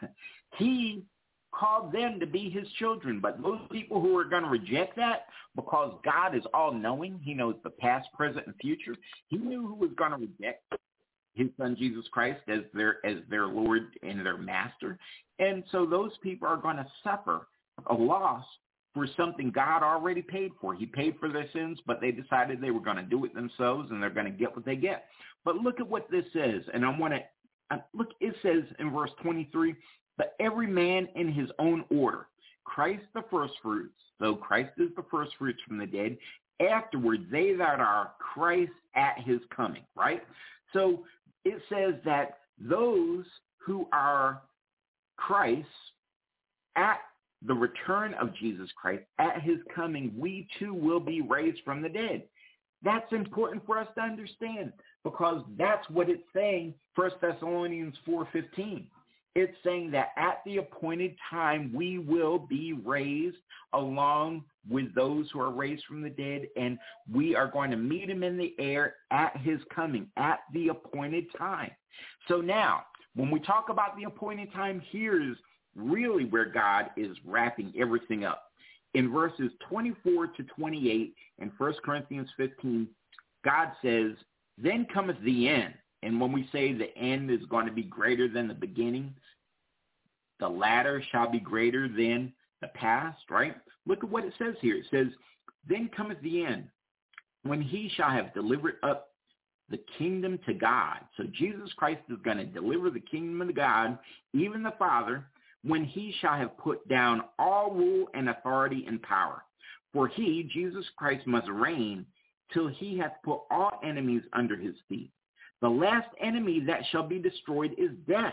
he called them to be his children. But those people who are going to reject that, because God is all-knowing, he knows the past, present, and future, he knew who was going to reject his son Jesus Christ as their Lord and their master. And so those people are going to suffer a loss for something God already paid for. He paid for their sins, but they decided they were going to do it themselves, and they're going to get what they get. But look at what this says, and I want to look. It says in verse 23, but every man in his own order, Christ the first fruits. So Christ is the first fruits from the dead. Afterward, they that are Christ at his coming, right? So it says that those who are Christ at the return of Jesus Christ, at his coming, we too will be raised from the dead. That's important for us to understand, because that's what it's saying, 1 Thessalonians 4:15. It's saying that at the appointed time, we will be raised along with those who are raised from the dead, and we are going to meet him in the air at his coming, at the appointed time. So now, when we talk about the appointed time, here's really where God is wrapping everything up. In verses 24 to 28 in 1 Corinthians 15, God says, then cometh the end. And when we say the end is going to be greater than the beginning, the latter shall be greater than the past, right? Look at what it says here. It says, then cometh the end, when he shall have delivered up the kingdom to God. So Jesus Christ is going to deliver the kingdom of God, even the Father, when he shall have put down all rule and authority and power. For he, Jesus Christ, must reign till he hath put all enemies under his feet. The last enemy that shall be destroyed is death.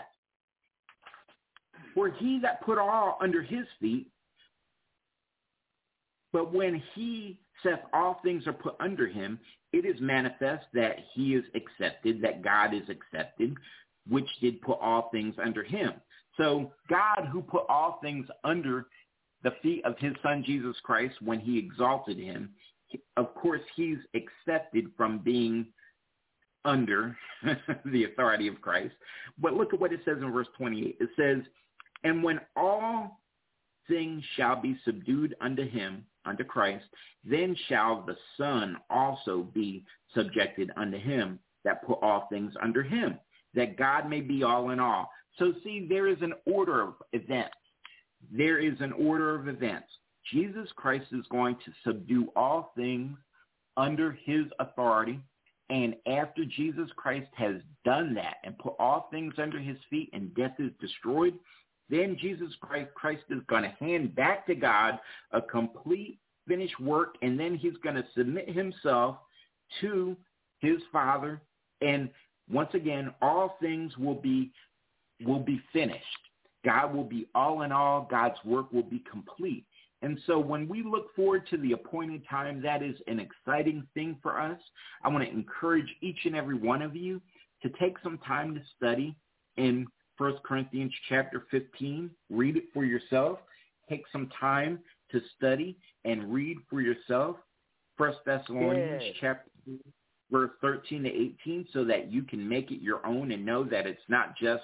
For he that put all under his feet, but when he saith all things are put under him, it is manifest that he is accepted, that God is accepted, which did put all things under him. So God, who put all things under the feet of his son Jesus Christ when he exalted him, of course he's accepted from being under the authority of Christ. But look at what it says in verse 28. It says, and when all things shall be subdued unto him, unto Christ, then shall the Son also be subjected unto him that put all things under him, that God may be all in all. So see, there is an order of events. There is an order of events. Jesus Christ is going to subdue all things under his authority. And after Jesus Christ has done that and put all things under his feet and death is destroyed, then Jesus Christ is going to hand back to God a complete finished work, and then he's going to submit himself to his Father. And once again, all things will be finished. God will be all in all. God's work will be complete. And so when we look forward to the appointed time, that is an exciting thing for us. I want to encourage each and every one of you to take some time to study in 1 Corinthians chapter 15. Read it for yourself. Take some time to study and read for yourself 1 Thessalonians chapter 2, verse 13 to 18, so that you can make it your own and know that it's not just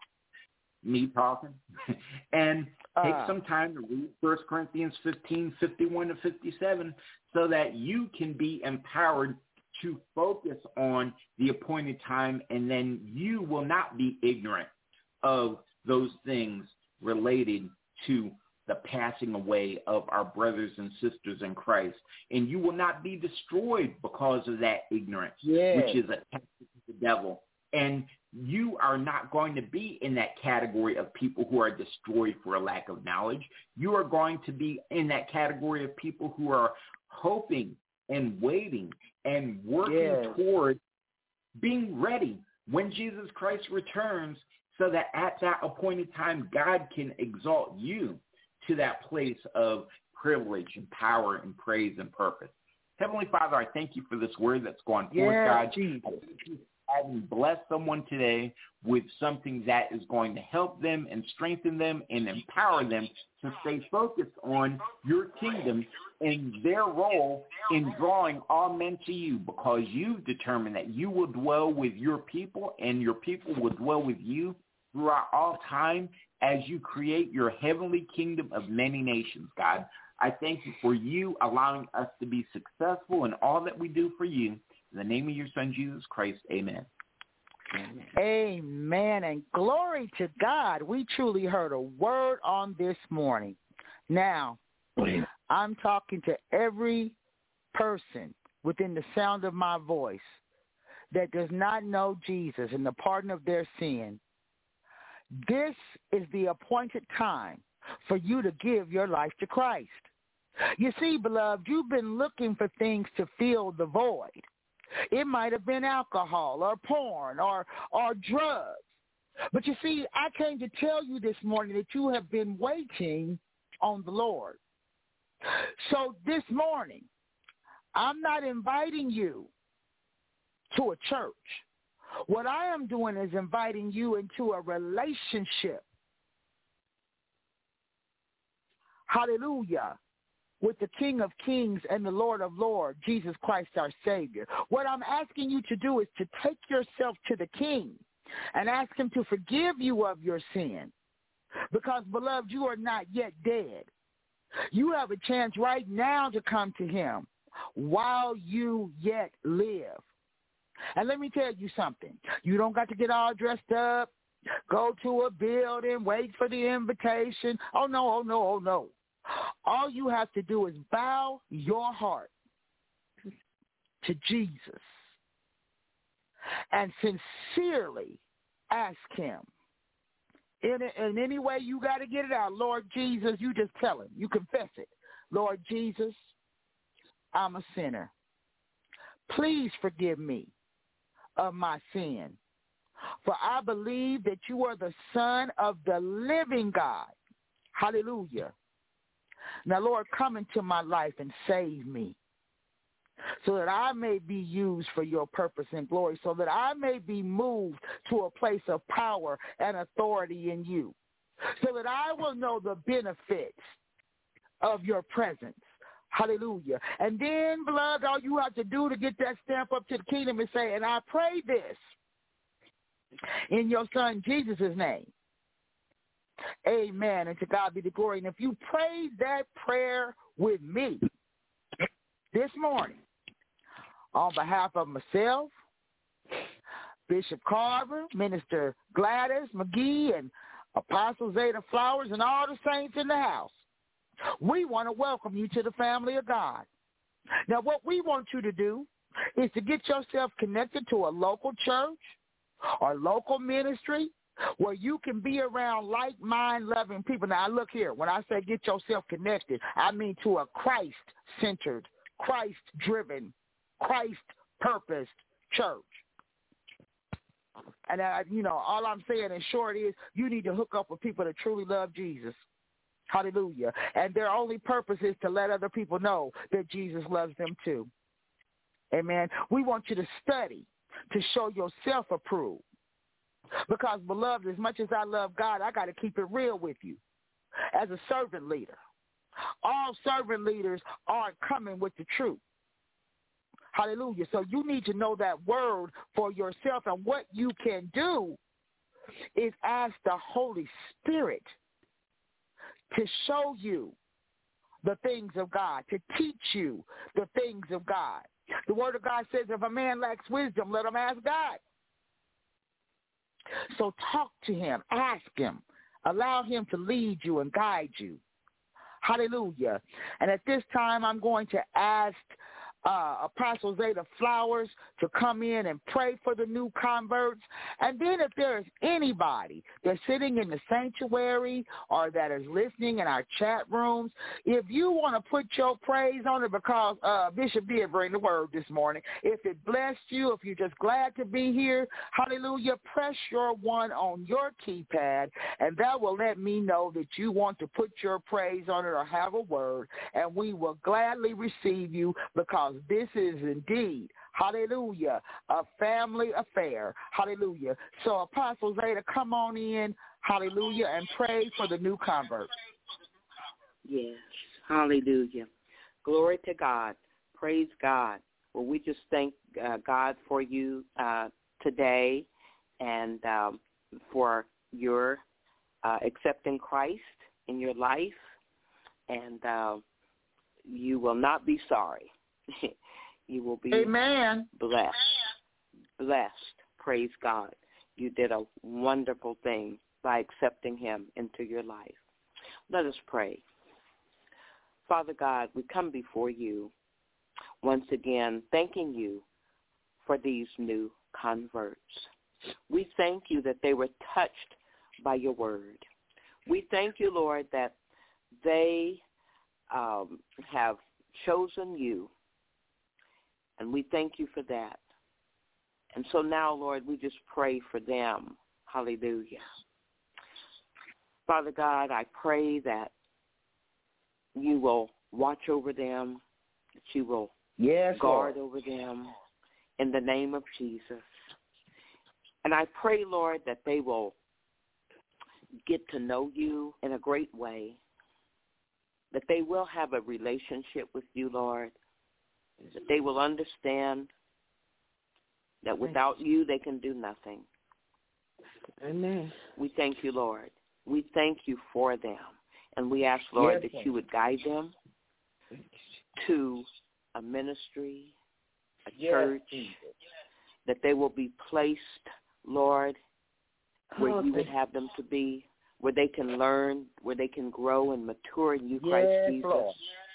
me talking. And take some time to read 1 Corinthians 15, 51 to 57, so that you can be empowered to focus on the appointed time, and then you will not be ignorant of those things related to the passing away of our brothers and sisters in Christ. And you will not be destroyed because of that ignorance, which is a tactic of the devil. And you are not going to be in that category of people who are destroyed for a lack of knowledge. You are going to be in that category of people who are hoping and waiting and working toward being ready when Jesus Christ returns, so that at that appointed time, God can exalt you to that place of privilege and power and praise and purpose. Heavenly Father, I thank you for this word that's gone forth, God. Jesus. Having blessed someone today with something that is going to help them and strengthen them and empower them to stay focused on your kingdom and their role in drawing all men to you, because you've determined that you will dwell with your people and your people will dwell with you throughout all time as you create your heavenly kingdom of many nations, God. I thank you for you allowing us to be successful in all that we do for you. In the name of your Son, Jesus Christ, amen. Amen. And glory to God. We truly heard a word on this morning. Now, I'm talking to every person within the sound of my voice that does not know Jesus and the pardon of their sin. This is the appointed time for you to give your life to Christ. You see, beloved, you've been looking for things to fill the void. It might have been alcohol or porn or drugs. But you see, I came to tell you this morning that you have been waiting on the Lord. So this morning, I'm not inviting you to a church. What I am doing is inviting you into a relationship. Hallelujah. With the King of Kings and the Lord of Lords, Jesus Christ our Savior. What I'm asking you to do is to take yourself to the King and ask him to forgive you of your sin. Because, beloved, you are not yet dead. You have a chance right now to come to him while you yet live. And let me tell you something. You don't got to get all dressed up, go to a building, wait for the invitation. Oh, no. All you have to do is bow your heart to Jesus and sincerely ask him. In any way you got to get it out. Lord Jesus, you just tell him. You confess it. Lord Jesus, I'm a sinner. Please forgive me of my sin. For I believe that you are the Son of the living God. Hallelujah. Now, Lord, come into my life and save me so that I may be used for your purpose and glory, so that I may be moved to a place of power and authority in you, so that I will know the benefits of your presence. Hallelujah. And then, beloved, all you have to do to get that stamp up to the kingdom is say, and I pray this in your Son Jesus' name. Amen. And to God be the glory. And if you prayed that prayer with me this morning on behalf of myself, Bishop Carver, Minister Gladys McGee, and Apostle Zeta Flowers, and all the saints in the house, we want to welcome you to the family of God. Now, what we want you to do is to get yourself connected to a local church or local ministry where you can be around like-mind loving people. Now, look here. When I say get yourself connected, I mean to a Christ-centered, Christ-driven, Christ-purposed church. And, all I'm saying in short is you need to hook up with people that truly love Jesus. Hallelujah. And their only purpose is to let other people know that Jesus loves them too. Amen. We want you to study to show yourself approved. Because, beloved, as much as I love God, I got to keep it real with you. As a servant leader, all servant leaders aren't coming with the truth. Hallelujah. So you need to know that word for yourself. And what you can do is ask the Holy Spirit to show you the things of God, to teach you the things of God. The word of God says, if a man lacks wisdom, let him ask God. So talk to him, ask him, allow him to lead you and guide you. Hallelujah. And at this time, I'm going to ask Apostle Zeta Flowers to come in and pray for the new converts. And then if there is anybody that's sitting in the sanctuary or that is listening in our chat rooms, if you want to put your praise on it, because Bishop did bring the word this morning, if it blessed you, if you're just glad to be here, hallelujah, press your one on your keypad, and that will let me know that you want to put your praise on it or have a word, and we will gladly receive you, because this is indeed, hallelujah, a family affair. Hallelujah. So Apostle Zeta, come on in, hallelujah, and pray for the new converts. Yes, hallelujah. Glory to God. Praise God. Well, we just thank God for you today and for your accepting Christ in your life, and you will not be sorry. You will be Amen. Blessed. Praise God. You did a wonderful thing by accepting him into your life. Let us pray. Father God, we come before you once again, thanking you for these new converts. We thank you that they were touched by your word. We thank you, Lord, that they have chosen you. And we thank you for that. And so now, Lord, we just pray for them. Hallelujah. Father God, I pray that you will watch over them, that you will guard over them in the name of Jesus. And I pray, Lord, that they will get to know you in a great way, that they will have a relationship with you, Lord, that they will understand that without you they can do nothing. Amen. We thank you, Lord. We thank you for them. And we ask, Lord, that you would guide them to a ministry, a church, that they will be placed, Lord, where you would have them to be, where they can learn, where they can grow and mature in you, Christ Jesus. Lord.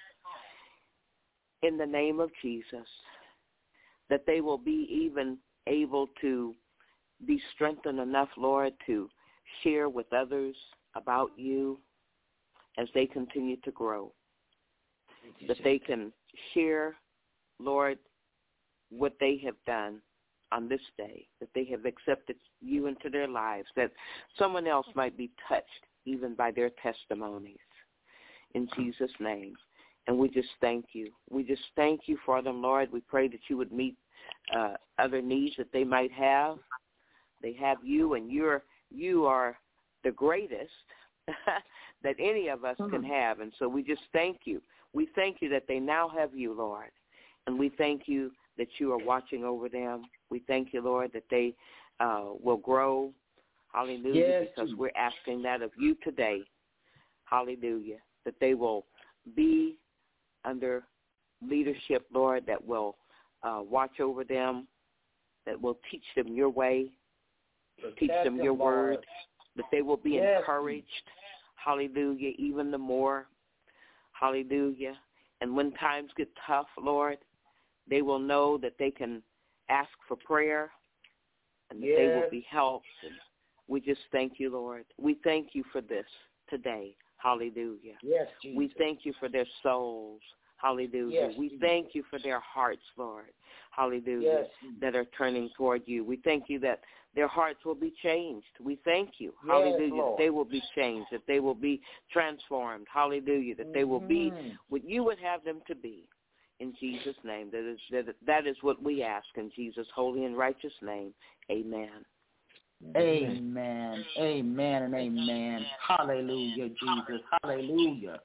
In the name of Jesus, that they will be even able to be strengthened enough, Lord, to share with others about you as they continue to grow. That they can share, Lord, what they have done on this day, that they have accepted you into their lives, that someone else might be touched even by their testimonies. In Jesus' name. And we just thank you. We just thank you for them, Lord. We pray that you would meet other needs that they might have. They have you, and you are the greatest that any of us can have. And so we just thank you. We thank you that they now have you, Lord. And we thank you that you are watching over them. We thank you, Lord, that they will grow, Hallelujah, Yes, because we're asking that of you today. Hallelujah, that they will be under leadership, Lord, that will watch over them, that will teach them your way, teach them your word, that they will be encouraged, hallelujah, even the more, hallelujah. And when times get tough, Lord, they will know that they can ask for prayer and that they will be helped. And we just thank you, Lord. We thank you for this today, hallelujah. Yes, Jesus. We thank you for their souls. Hallelujah. Yes, we thank you for their hearts, Lord. Hallelujah. That are turning toward you. We thank you that their hearts will be changed. We thank you. Hallelujah. Lord. That they will be changed, that they will be transformed. Hallelujah. That they will be what you would have them to be. In Jesus' name. That is what we ask in Jesus' holy and righteous name. Amen. Amen. Amen and amen. Hallelujah, Jesus. Hallelujah.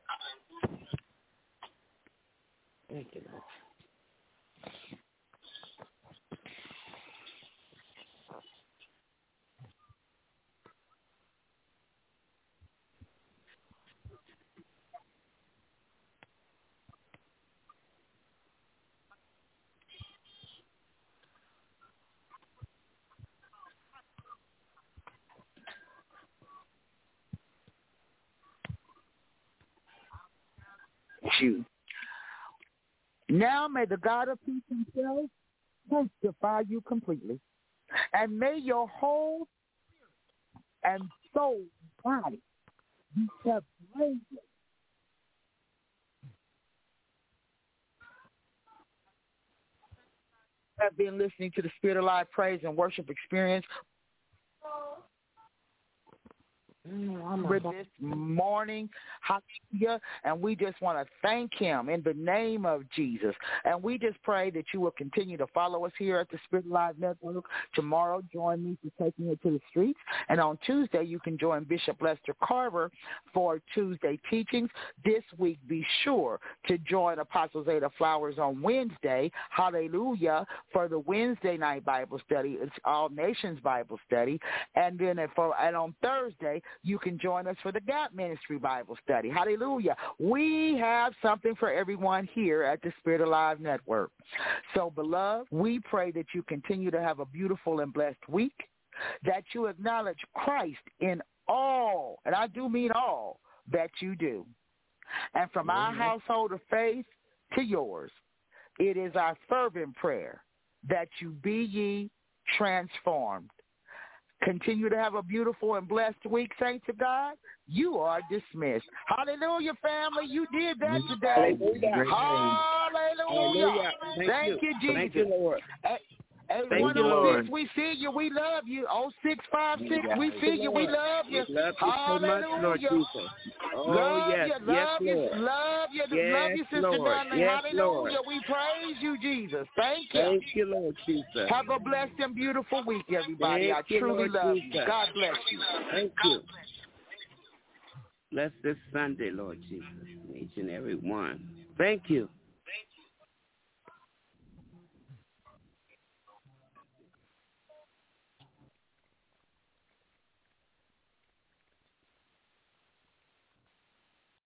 Thank you, Lord. You. Now may the God of peace himself sanctify you completely, and may your whole spirit and soul and body be kept blameless. I've been listening to the Spirit of Life Praise and Worship Experience this morning, hallelujah, and we just want to thank him in the name of Jesus. And we just pray that you will continue to follow us here at the Spirit Live Network. Tomorrow, join me for Taking It to the Streets. And on Tuesday, you can join Bishop Lester Carver for Tuesday teachings. This week, be sure to join Apostle Zeta Flowers on Wednesday, hallelujah, for the Wednesday night Bible study. It's All Nations Bible Study. And then on Thursday, you can join us for the Gap Ministry Bible Study. Hallelujah. We have something for everyone here at the Spirit Alive Network. So, beloved, we pray that you continue to have a beautiful and blessed week, that you acknowledge Christ in all, and I do mean all, that you do. And from our household of faith to yours, it is our fervent prayer that you be ye transformed. Continue to have a beautiful and blessed week, saints of God. You are dismissed. Hallelujah, family. You did that today. Hallelujah. Thank you, Jesus. Thank you, Lord. Hey, 106, we see you. We love you. 0656, we see you. We love you. We love you so much, Lord Jesus. Love you, Sister Dudley. Hallelujah. We praise you, Jesus. Thank you. Thank you, Lord Jesus. Have a blessed and beautiful week, everybody. I truly love you. God bless you. Thank you. Bless this Sunday, Lord Jesus, each and every one. Thank you.